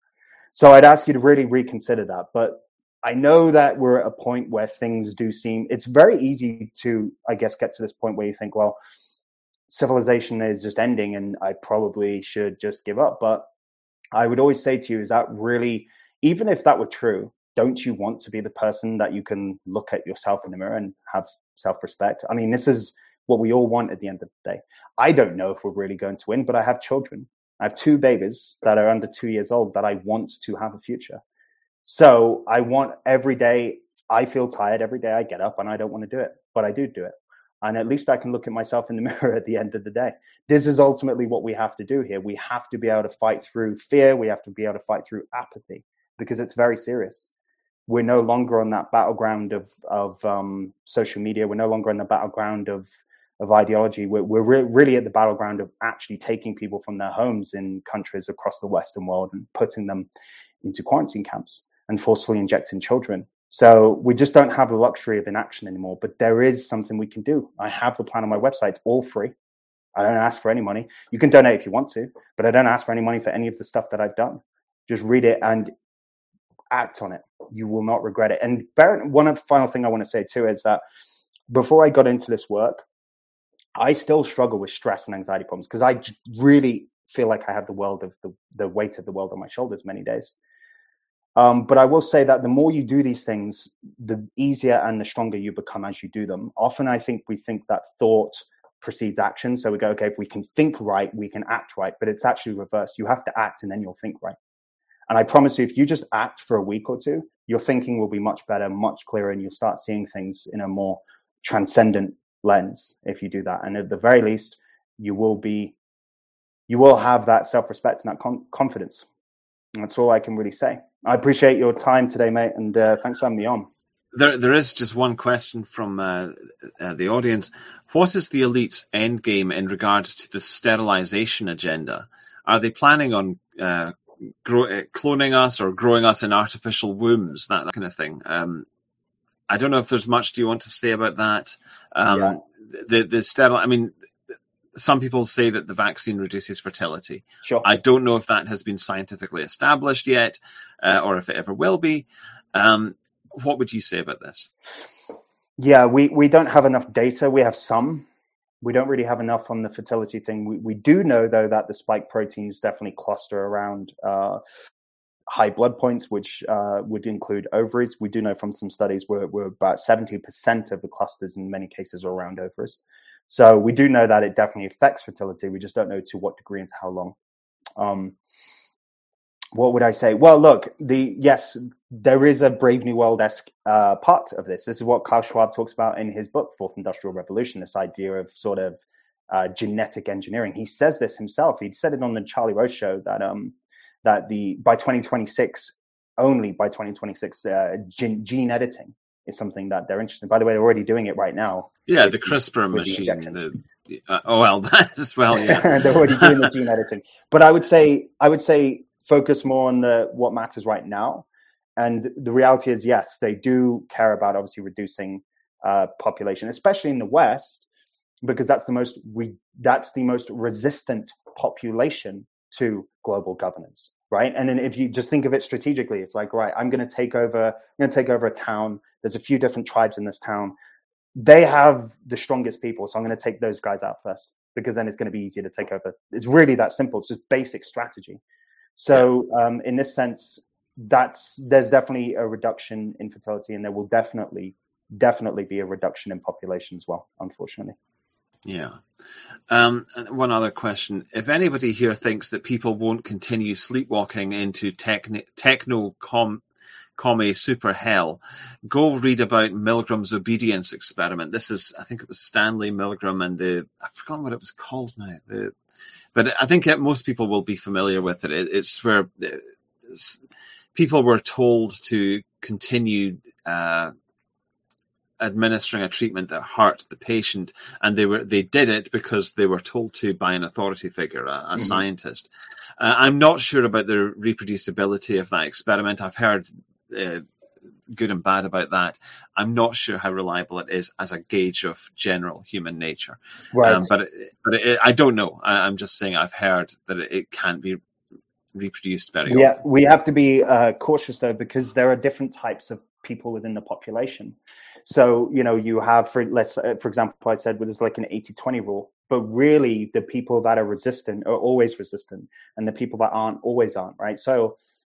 So I'd ask you to really reconsider that. But I know that we're at a point where things do seem, it's very easy to, I guess, get to this point where you think, well, civilization is just ending and I probably should just give up. But I would always say to you, is that really, even if that were true, don't you want to be the person that you can look at yourself in the mirror and have self-respect? I mean, this is what we all want at the end of the day. I don't know if we're really going to win, but I have children. I have two babies that are under two years old that I want to have a future. So I want every day, I feel tired every day I get up and I don't want to do it, but I do do it. And at least I can look at myself in the mirror at the end of the day. This is ultimately what we have to do here. We have to be able to fight through fear. We have to be able to fight through apathy, because it's very serious. We're no longer on that battleground of, of um, social media. We're no longer on the battleground of, of ideology. We're, we're re- really at the battleground of actually taking people from their homes in countries across the Western world and putting them into quarantine camps and forcefully injecting children. So we just don't have the luxury of inaction anymore, but there is something we can do. I have the plan on my website. It's all free. I don't ask for any money. You can donate if you want to, but I don't ask for any money for any of the stuff that I've done. Just read it and act on it. You will not regret it. And one of the final thing I want to say too is that before I got into this work, I still struggle with stress and anxiety problems because I really feel like I have the world of the, the weight of the world on my shoulders many days. Um, but I will say that the more you do these things, the easier and the stronger you become as you do them. Often I think we think that thought precedes action. So we go, okay, if we can think right, we can act right. But it's actually reversed. You have to act and then you'll think right. And I promise you, if you just act for a week or two, your thinking will be much better, much clearer, and you'll start seeing things in a more transcendent lens if you do that. And at the very least, you will be, you will have that self-respect and that com- confidence. And that's all I can really say. I appreciate your time today, mate, and uh, thanks for having me on. There, there is just one question from uh, uh, the audience. What is the elite's end game in regards to the sterilization agenda? Are they planning on uh, grow, uh, cloning us or growing us in artificial wombs, that, that kind of thing? Um, I don't know if there's much do you want to say about that. Um, yeah. The the sterile. I mean, some people say that the vaccine reduces fertility. Sure. I don't know if that has been scientifically established yet, uh, or if it ever will be. Um, what would you say about this? Yeah, we, we don't have enough data. We have some. We don't really have enough on the fertility thing. We we do know, though, that the spike proteins definitely cluster around uh, high blood points, which uh, would include ovaries. We do know from some studies where, where about seventy percent of the clusters in many cases are around ovaries. So we do know that it definitely affects fertility. We just don't know to what degree and to how long. Um, what would I say? Well, look, the yes, there is a Brave New World-esque uh, part of this. This is what Klaus Schwab talks about in his book, Fourth Industrial Revolution, this idea of sort of uh, genetic engineering. He says this himself. He said it on the Charlie Rose show that um, that the by twenty twenty-six, only by twenty twenty-six, uh, gene, gene editing is something that they're interested in. By the way, they're already doing it right now. Yeah, with, the CRISPR machine. The, uh, oh, well, that as well, yeah. They're already doing the gene editing. But I would say, I would say focus more on the what matters right now. And the reality is, yes, they do care about obviously reducing uh, population, especially in the West, because that's the most re- that's the most resistant population to global governance. Right. And then if you just think of it strategically, it's like, right, I'm going to take over, I'm going to take over a town. There's a few different tribes in this town. They have the strongest people. So I'm going to take those guys out first, because then it's going to be easier to take over. It's really that simple. It's just basic strategy. So um, in this sense, that's there's definitely a reduction in fertility, and there will definitely, definitely be a reduction in population as well, unfortunately. Yeah. Um, one other question. If anybody here thinks that people won't continue sleepwalking into techni- techno-com commie super hell, go read about Milgram's obedience experiment. This is, I think it was Stanley Milgram and the, I've forgotten what it was called now. The, but I think it, most people will be familiar with it. it it's where it's, people were told to continue uh, administering a treatment that hurt the patient, and they were they did it because they were told to by an authority figure, a, a mm-hmm. scientist. Uh, I'm not sure about the reproducibility of that experiment. I've heard uh, good and bad about that. I'm not sure how reliable it is as a gauge of general human nature. Right. Um, but it, but it, I don't know. I, I'm just saying I've heard that it, it can't be reproduced very yeah, often. We have to be uh, cautious, though, because there are different types of people within the population. So, you know, you have, for let's, uh, for example, I said, well, there's like an eighty twenty rule, but really the people that are resistant are always resistant, and the people that aren't always aren't, right? So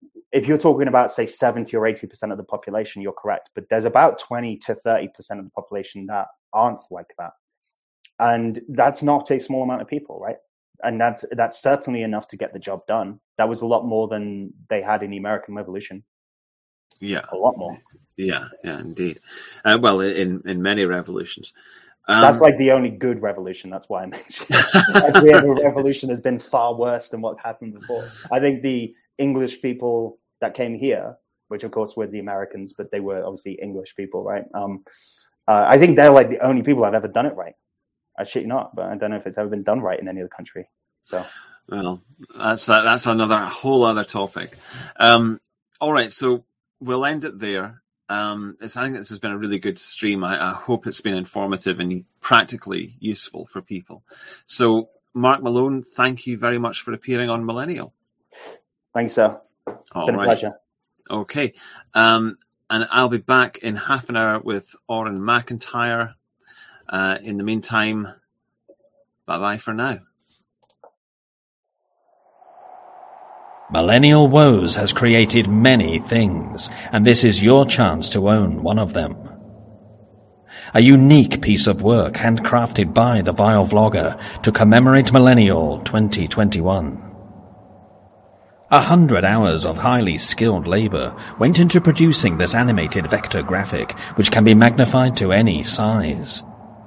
if you're talking about, say, seventy or eighty percent of the population, you're correct. But there's about twenty to thirty percent of the population that aren't like that. And that's not a small amount of people, right? And that's, that's certainly enough to get the job done. That was a lot more than they had in the American Revolution. Yeah. A lot more. Yeah, yeah, indeed. Uh, well, in, in many revolutions. Um, That's like the only good revolution. That's why I mentioned it. Every other revolution has been far worse than what happened before. I think the English people that came here, which of course were the Americans, but they were obviously English people, right? Um, uh, I think they're like the only people that have ever done it right. I shit you not, but I don't know if it's ever been done right in any other country. So, well, that's that's another whole other topic. Um, all right, so we'll end it there. Um, it's, I think this has been a really good stream. I, I hope it's been informative and practically useful for people. So, Mark Malone, thank you very much for appearing on Millennial. Thanks, sir. All been right. a pleasure. Okay. Um, and I'll be back in half an hour with Oren McIntyre. Uh, in the meantime, bye-bye for now. Millennial Woes has created many things, and this is your chance to own one of them. A unique piece of work handcrafted by the Vile Vlogger to commemorate Millennial twenty twenty-one. A hundred hours of highly skilled labor went into producing this animated vector graphic, which can be magnified to any size.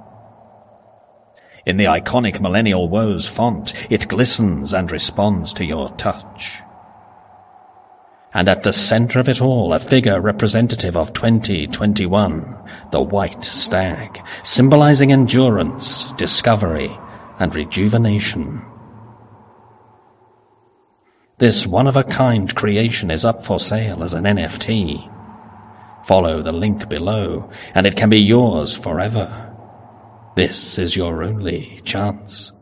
In the iconic Millennial Woes font, it glistens and responds to your touch. And at the center of it all, a figure representative of twenty twenty-one, the White Stag, symbolizing endurance, discovery, and rejuvenation. This one-of-a-kind creation is up for sale as an N F T. Follow the link below, and it can be yours forever. This is your only chance.